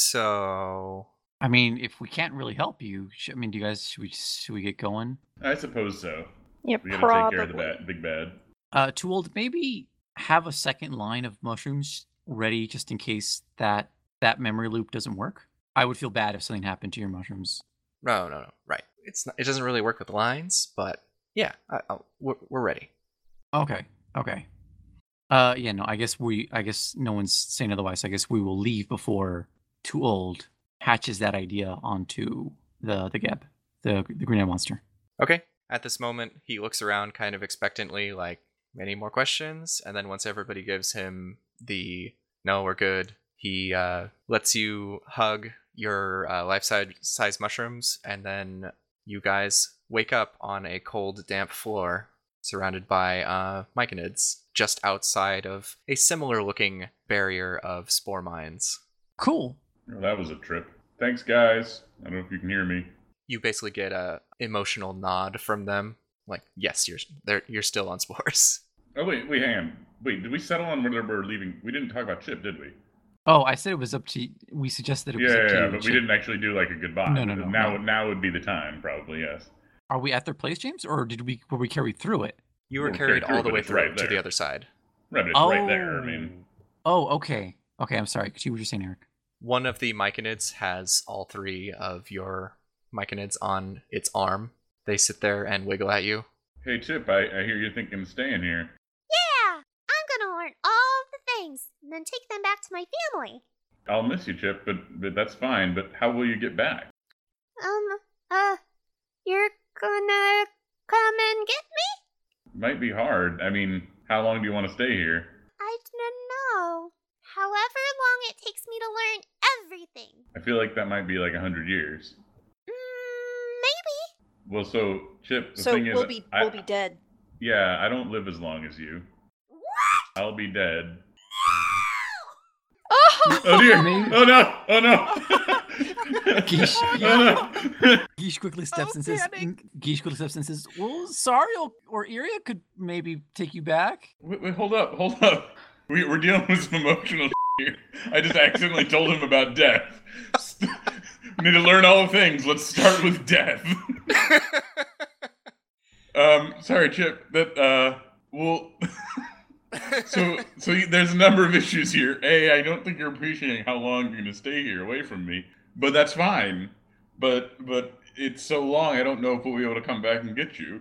So... I mean, if we can't really help you, sh- I mean, do you guys, should we, should we get going? I suppose so. Yeah, We got to probably. take care of the bad, big bad. Uh, Too Old, maybe have a second line of mushrooms ready just in case that that memory loop doesn't work. I would feel bad if something happened to your mushrooms. No, no, no. Right. It's not, it doesn't really work with lines, but yeah, I, I'll, we're, we're ready. Okay, okay. Uh, yeah, no, I guess we, I guess no one's saying otherwise. I guess we will leave before Too Old hatches that idea onto the the Geb, the the green-eyed monster. Okay. At this moment, he looks around kind of expectantly, like, any more questions? And then once everybody gives him the, no, we're good, he uh, lets you hug your uh, life-size mushrooms, and then you guys wake up on a cold, damp floor surrounded by uh, myconids just outside of a similar-looking barrier of spore mines. Cool. Well, that was a trip. Thanks, guys. I don't know if you can hear me. You basically get a emotional nod from them, like, yes, you're they're, you're still on spores. Oh, wait, wait, hang on. Wait, did we settle on whether we're leaving? We didn't talk about Chip, did we? Oh, I said it was up to. We suggested it was Yeah, up to yeah, you. but Chip. we didn't actually do like a goodbye. No, no, no, Now, no. now would be the time, probably. Yes. Are we at their place, James, or did we were we carried through it? You were Well, carried carried through, all the but way it's through right to the there. other side. Right, but it's oh. right there. I mean, Oh, okay. Okay, I'm sorry. Could you what you're saying, Eric? One of the myconids has all three of your myconids on its arm. They sit there and wiggle at you. hey, Chip, I, I hear you're thinking of staying here. Yeah, I'm gonna learn all the things and then take them back to my family. I'll miss you, Chip, but, but that's fine. But how will you get back? Um, uh, you're gonna come and get me? Might be hard. I mean, how long do you want to stay here? I don't know. However long it takes me to learn everything. I feel like that might be like a hundred years. Mm, maybe. Well, so Chip, the So thing is, we'll be I, we'll be dead. yeah, I don't live as long as you. What? I'll be dead. Oh, Oh dear! Maybe- Oh no! Oh no! Geesh. Oh no! Geesh quickly steps Oh, and says, panic. Geesh quickly steps and says, well, Sariel or Iria could maybe take you back. Wait, wait, hold up, hold up. We, we're dealing with some emotional here. I just accidentally told him about death. We need to learn all the things. Let's start with death. um, sorry, Chip. That uh, well, so so y- there's a number of issues here. A, I don't think you're appreciating how long you're gonna stay here away from me, but that's fine. But but it's so long, I don't know if we'll be able to come back and get you.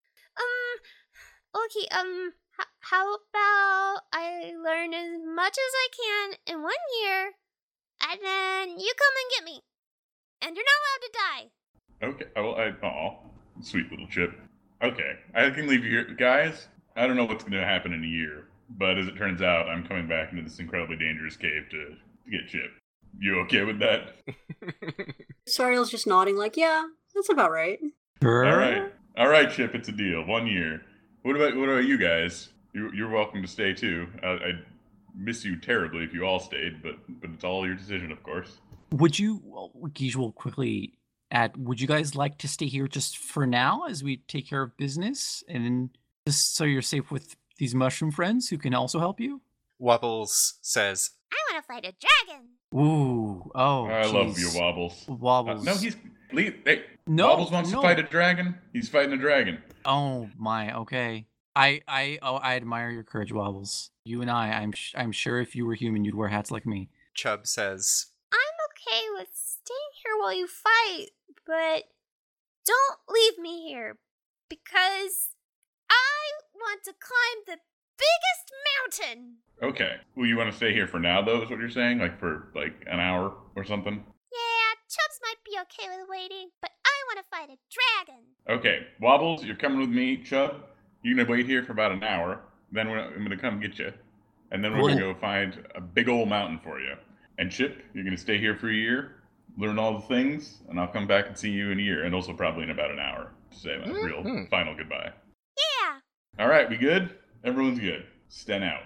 Um, okay, um, h- how about I learn as much as I can in one year, and then you come and get me. And you're not allowed to die. Okay. Oh, I, aw, sweet little Chip. Okay, I can leave you here, guys. I don't know what's going to happen in a year, but as it turns out, I'm coming back into this incredibly dangerous cave to, to get Chip. You okay with that? Sariel's just nodding like, yeah, that's about right. Sure. All right, all right, Chip. It's a deal. One year. What about what about you guys? You, you're welcome to stay too. I, I'd miss you terribly if you all stayed, but but it's all your decision, of course. Would you, well, Geesh will quickly add, would you guys like to stay here just for now as we take care of business? And then just so you're safe with these mushroom friends who can also help you? Wobbles says, I want to fight a dragon. Ooh, oh, I love jeez. your Wobbles. Uh, Wobbles. no, he's leave. Hey, No, Wobbles wants no. to fight a dragon. He's fighting a dragon. Oh my, okay. I I oh I admire your courage, Wobbles. You and I, I'm sh- I'm sure if you were human, you'd wear hats like me. Chubb says, I'm okay with staying here while you fight, but don't leave me here because I want to climb the biggest mountain. Okay. Well, you want to stay here for now, though? Is what you're saying? Like for like an hour or something? Yeah, Chubbs might be okay with waiting, but I want to fight a dragon. Okay, Wobbles, you're coming with me. Chubb, you're gonna wait here for about an hour. Then we're, I'm gonna come get you, and then we're gonna Cool. go find a big old mountain for you. And Chip, you're gonna stay here for a year, learn all the things, and I'll come back and see you in a year, and also probably in about an hour to say a real Mhm. final goodbye. Yeah. All right, we good? Everyone's good. Sten out.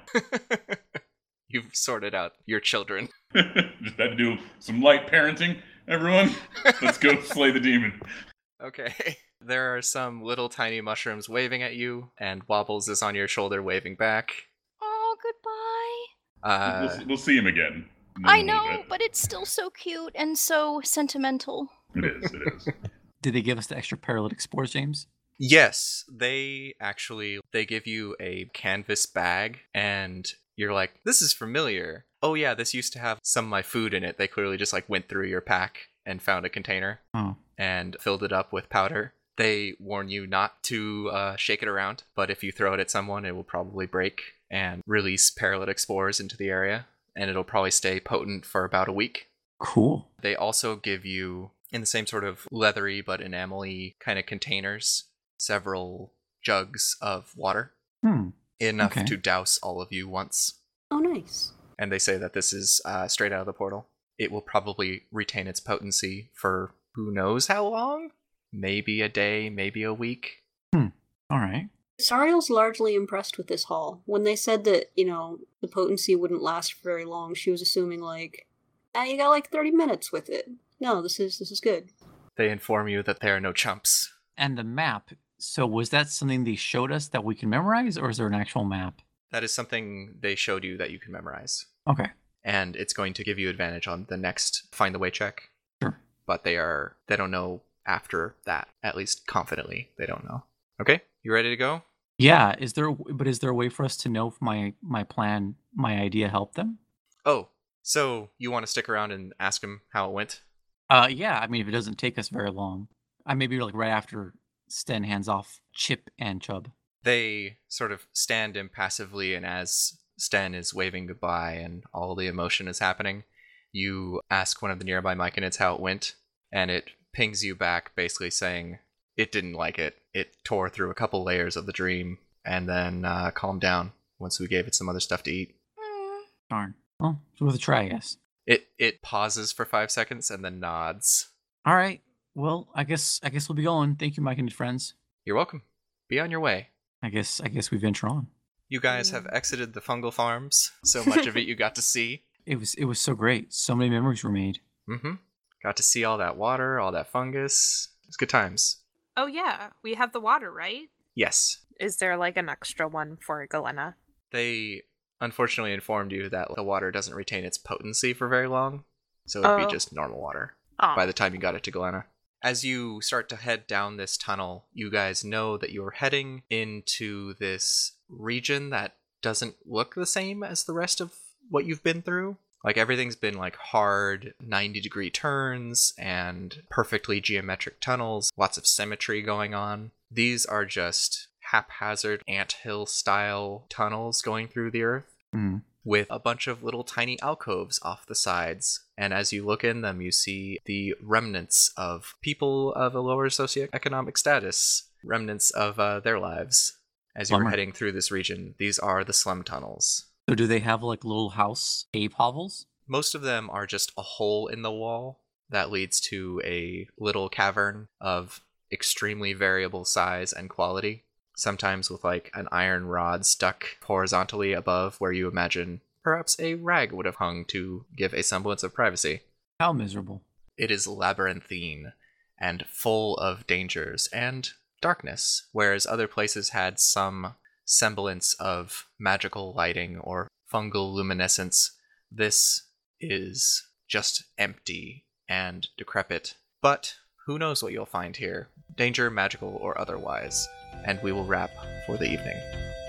you've sorted out your children. Just had to do some light parenting. Everyone, let's go slay the demon. Okay. There are some little tiny mushrooms waving at you, and Wobbles is on your shoulder waving back. oh, goodbye. Uh, we'll, we'll see him again. in a I little know, bit. but it's still so cute and so sentimental. It is, it is. Did they give us the extra paralytic spores, James? yes, they actually they give you a canvas bag, and you're like, this is familiar. Oh yeah, this used to have some of my food in it. They clearly just like went through your pack and found a container Oh. and filled it up with powder. They warn you not to uh, shake it around, but if you throw it at someone, it will probably break and release paralytic spores into the area, and it'll probably stay potent for about a week. Cool. They also give you, in the same sort of leathery but enamel-y kind of containers, several jugs of water, Hmm. enough Okay. to douse all of you once. Oh, nice. And they say that this is uh, straight out of the portal. It will probably retain its potency for who knows how long? Maybe a day, maybe a week. All right. Sariel's largely impressed with this haul. When they said that, you know, the potency wouldn't last for very long, she was assuming, like, ah, you got like thirty minutes with it. No, this is this is good. They inform you that there are no chumps. And the map. So was that something they showed us that we can memorize, or is there an actual map? That is something they showed you that you can memorize. Okay. And it's going to give you advantage on the next find the way check. Sure. But they are they don't know after that, at least confidently they don't know. Okay, you ready to go? Yeah. Is there? But is there a way for us to know if my my plan, my idea, helped them? Oh, so you want to stick around and ask them how it went? Uh, yeah. I mean, if it doesn't take us very long, I maybe like right after Sten hands off Chip and Chubb. They sort of stand impassively, and as Sten is waving goodbye and all the emotion is happening, you ask one of the nearby Myconids how it went, and it pings you back basically saying it didn't like it. It tore through a couple layers of the dream and then uh, calmed down once we gave it some other stuff to eat. Darn. Well, it's worth a try, I guess. It it pauses for five seconds and then nods. All right. Well, I guess I guess we'll be going. Thank you, Mike and his friends. You're welcome. Be on your way. I guess I guess we venture on. You guys have exited the fungal farms. So much of it you got to see. It was it was so great. So many memories were made. Mm-hmm. Got to see all that water, all that fungus. It's good times. Oh yeah, we have the water, right? Yes. Is there like an extra one for Galena? They unfortunately informed you that the water doesn't retain its potency for very long. So it'd Oh. be just normal water Oh. by the time you got it to Galena. As you start to head down this tunnel, you guys know that you're heading into this region that doesn't look the same as the rest of what you've been through. Like everything's been like hard ninety degree turns and perfectly geometric tunnels, lots of symmetry going on. These are just haphazard anthill style tunnels going through the earth Mm. with a bunch of little tiny alcoves off the sides. And as you look in them, you see the remnants of people of a lower socioeconomic status, remnants of uh, their lives. As you're Bummer. heading through this region, these are the slum tunnels. So do they have like little house cave hovels? Most of them are just a hole in the wall that leads to a little cavern of extremely variable size and quality. Sometimes with like an iron rod stuck horizontally above where you imagine perhaps a rag would have hung to give a semblance of privacy. How miserable. It is labyrinthine and full of dangers and darkness, whereas other places had some semblance of magical lighting or fungal luminescence. This is just empty and decrepit. But who knows what you'll find here, danger, magical or otherwise. And we will wrap for the evening.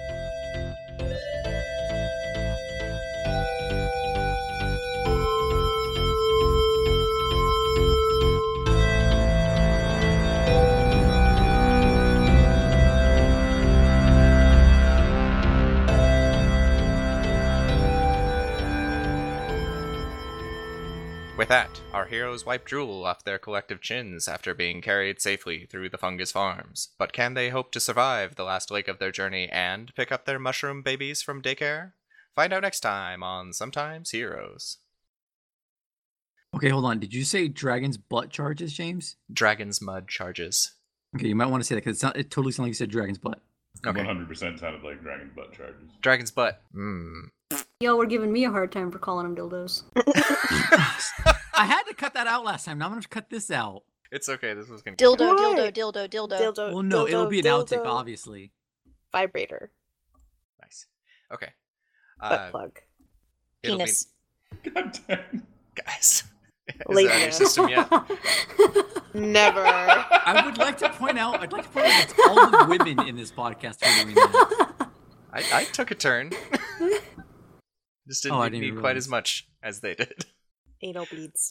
With that, our heroes wipe drool off their collective chins after being carried safely through the fungus farms. But can they hope to survive the last leg of their journey and pick up their mushroom babies from daycare? Find out next time on Sometimes Heroes. Okay, hold on. Did you say dragon's butt charges, James? Dragon's mud charges. Okay, you might want to say that because it totally sounded like you said dragon's butt. Okay. one hundred percent sounded like dragon butt charges. Dragon's butt. Mmm. Y'all were giving me a hard time for calling them dildos. I had to cut that out last time. Now I'm going to cut this out. It's okay. This was gonna Dildo, Why? dildo, dildo, dildo. Dildo. Well, no, dildo, it'll be an dildo. outtake, obviously. Vibrator. Nice. Okay. Butt Uh, plug. it'll be- Penis. God damn. guys. Is that on Labia. your system yet? Never. I would like to point out, I'd like to point out it's all the women in this podcast who are doing that. I, I took a turn. Just didn't Oh, I need didn't me even quite realize. as much as they did. Anal bleeds.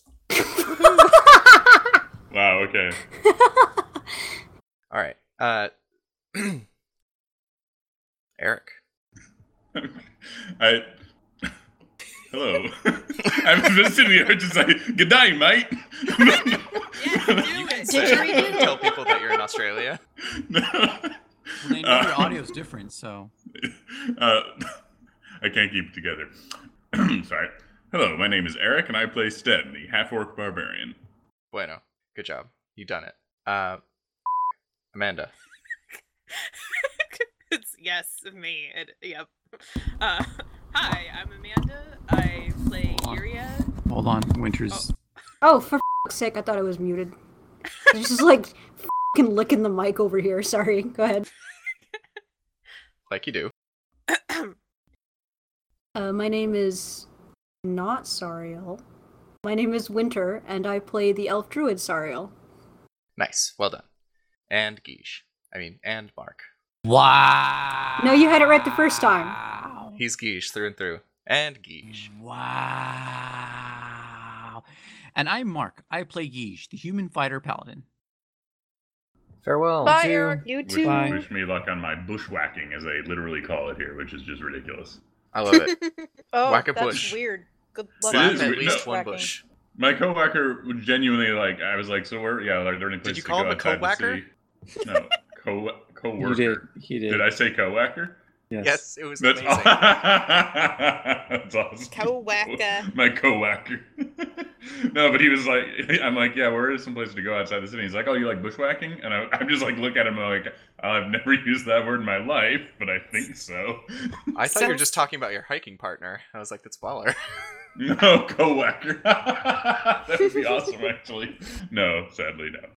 Wow, okay. All right. Uh, Eric. I. Hello. I'm just sitting here just like, good night, mate. You can say, Didgeridoo? you can tell people that you're in Australia. No. Well, they know your audio's different, so. Uh, I can't keep it together. Sorry. Hello, my name is Eric, and I play Sten, the half-orc barbarian. Bueno. Good job. You done it. Uh, Amanda. It's yes, me. It, yep. Uh, hi, I'm Amanda. I play Hold on. Iria. Hold on, Winter's. Oh, for fuck's sake, I thought I was muted. It's just like fucking licking the mic over here. Sorry, go ahead. Like you do. Uh, my name is not Sariel. My name is Winter, and I play the elf druid Sariel. Nice. Well done. And Guiche. I mean, and Mark. Wow. No, you had it right the first time. He's Guiche through and through. And Guiche. Wow. And I'm Mark. I play Guiche, the human fighter paladin. Farewell. Bye, to- Eric. You Wish, too. Bye. wish me luck on my bushwhacking, as they literally call it here, which is just ridiculous. I love it. Oh, Whack a that's bush. weird. Good luck. It Slap is at weird. least No. one Whacking. bush. My coworker would genuinely like. I was like, so where? Yeah, are there any places you to call go him a outside the co-whacker? city? No, co He coworker. did. He did. Did I say co-whacker? Yes. Yes, it was That's, amazing. That's awesome. Co-whacker. My co-whacker. No, but he was like, I'm like, yeah, where is some place to go outside the city? He's like, oh, you like bushwhacking? And I, I'm just like, look at him and I'm like, I've never used that word in my life, but I think so. I thought you were Sounds- just talking about your hiking partner. I was like, that's baller. No, co-whacker. That would be awesome, actually. No, sadly, no.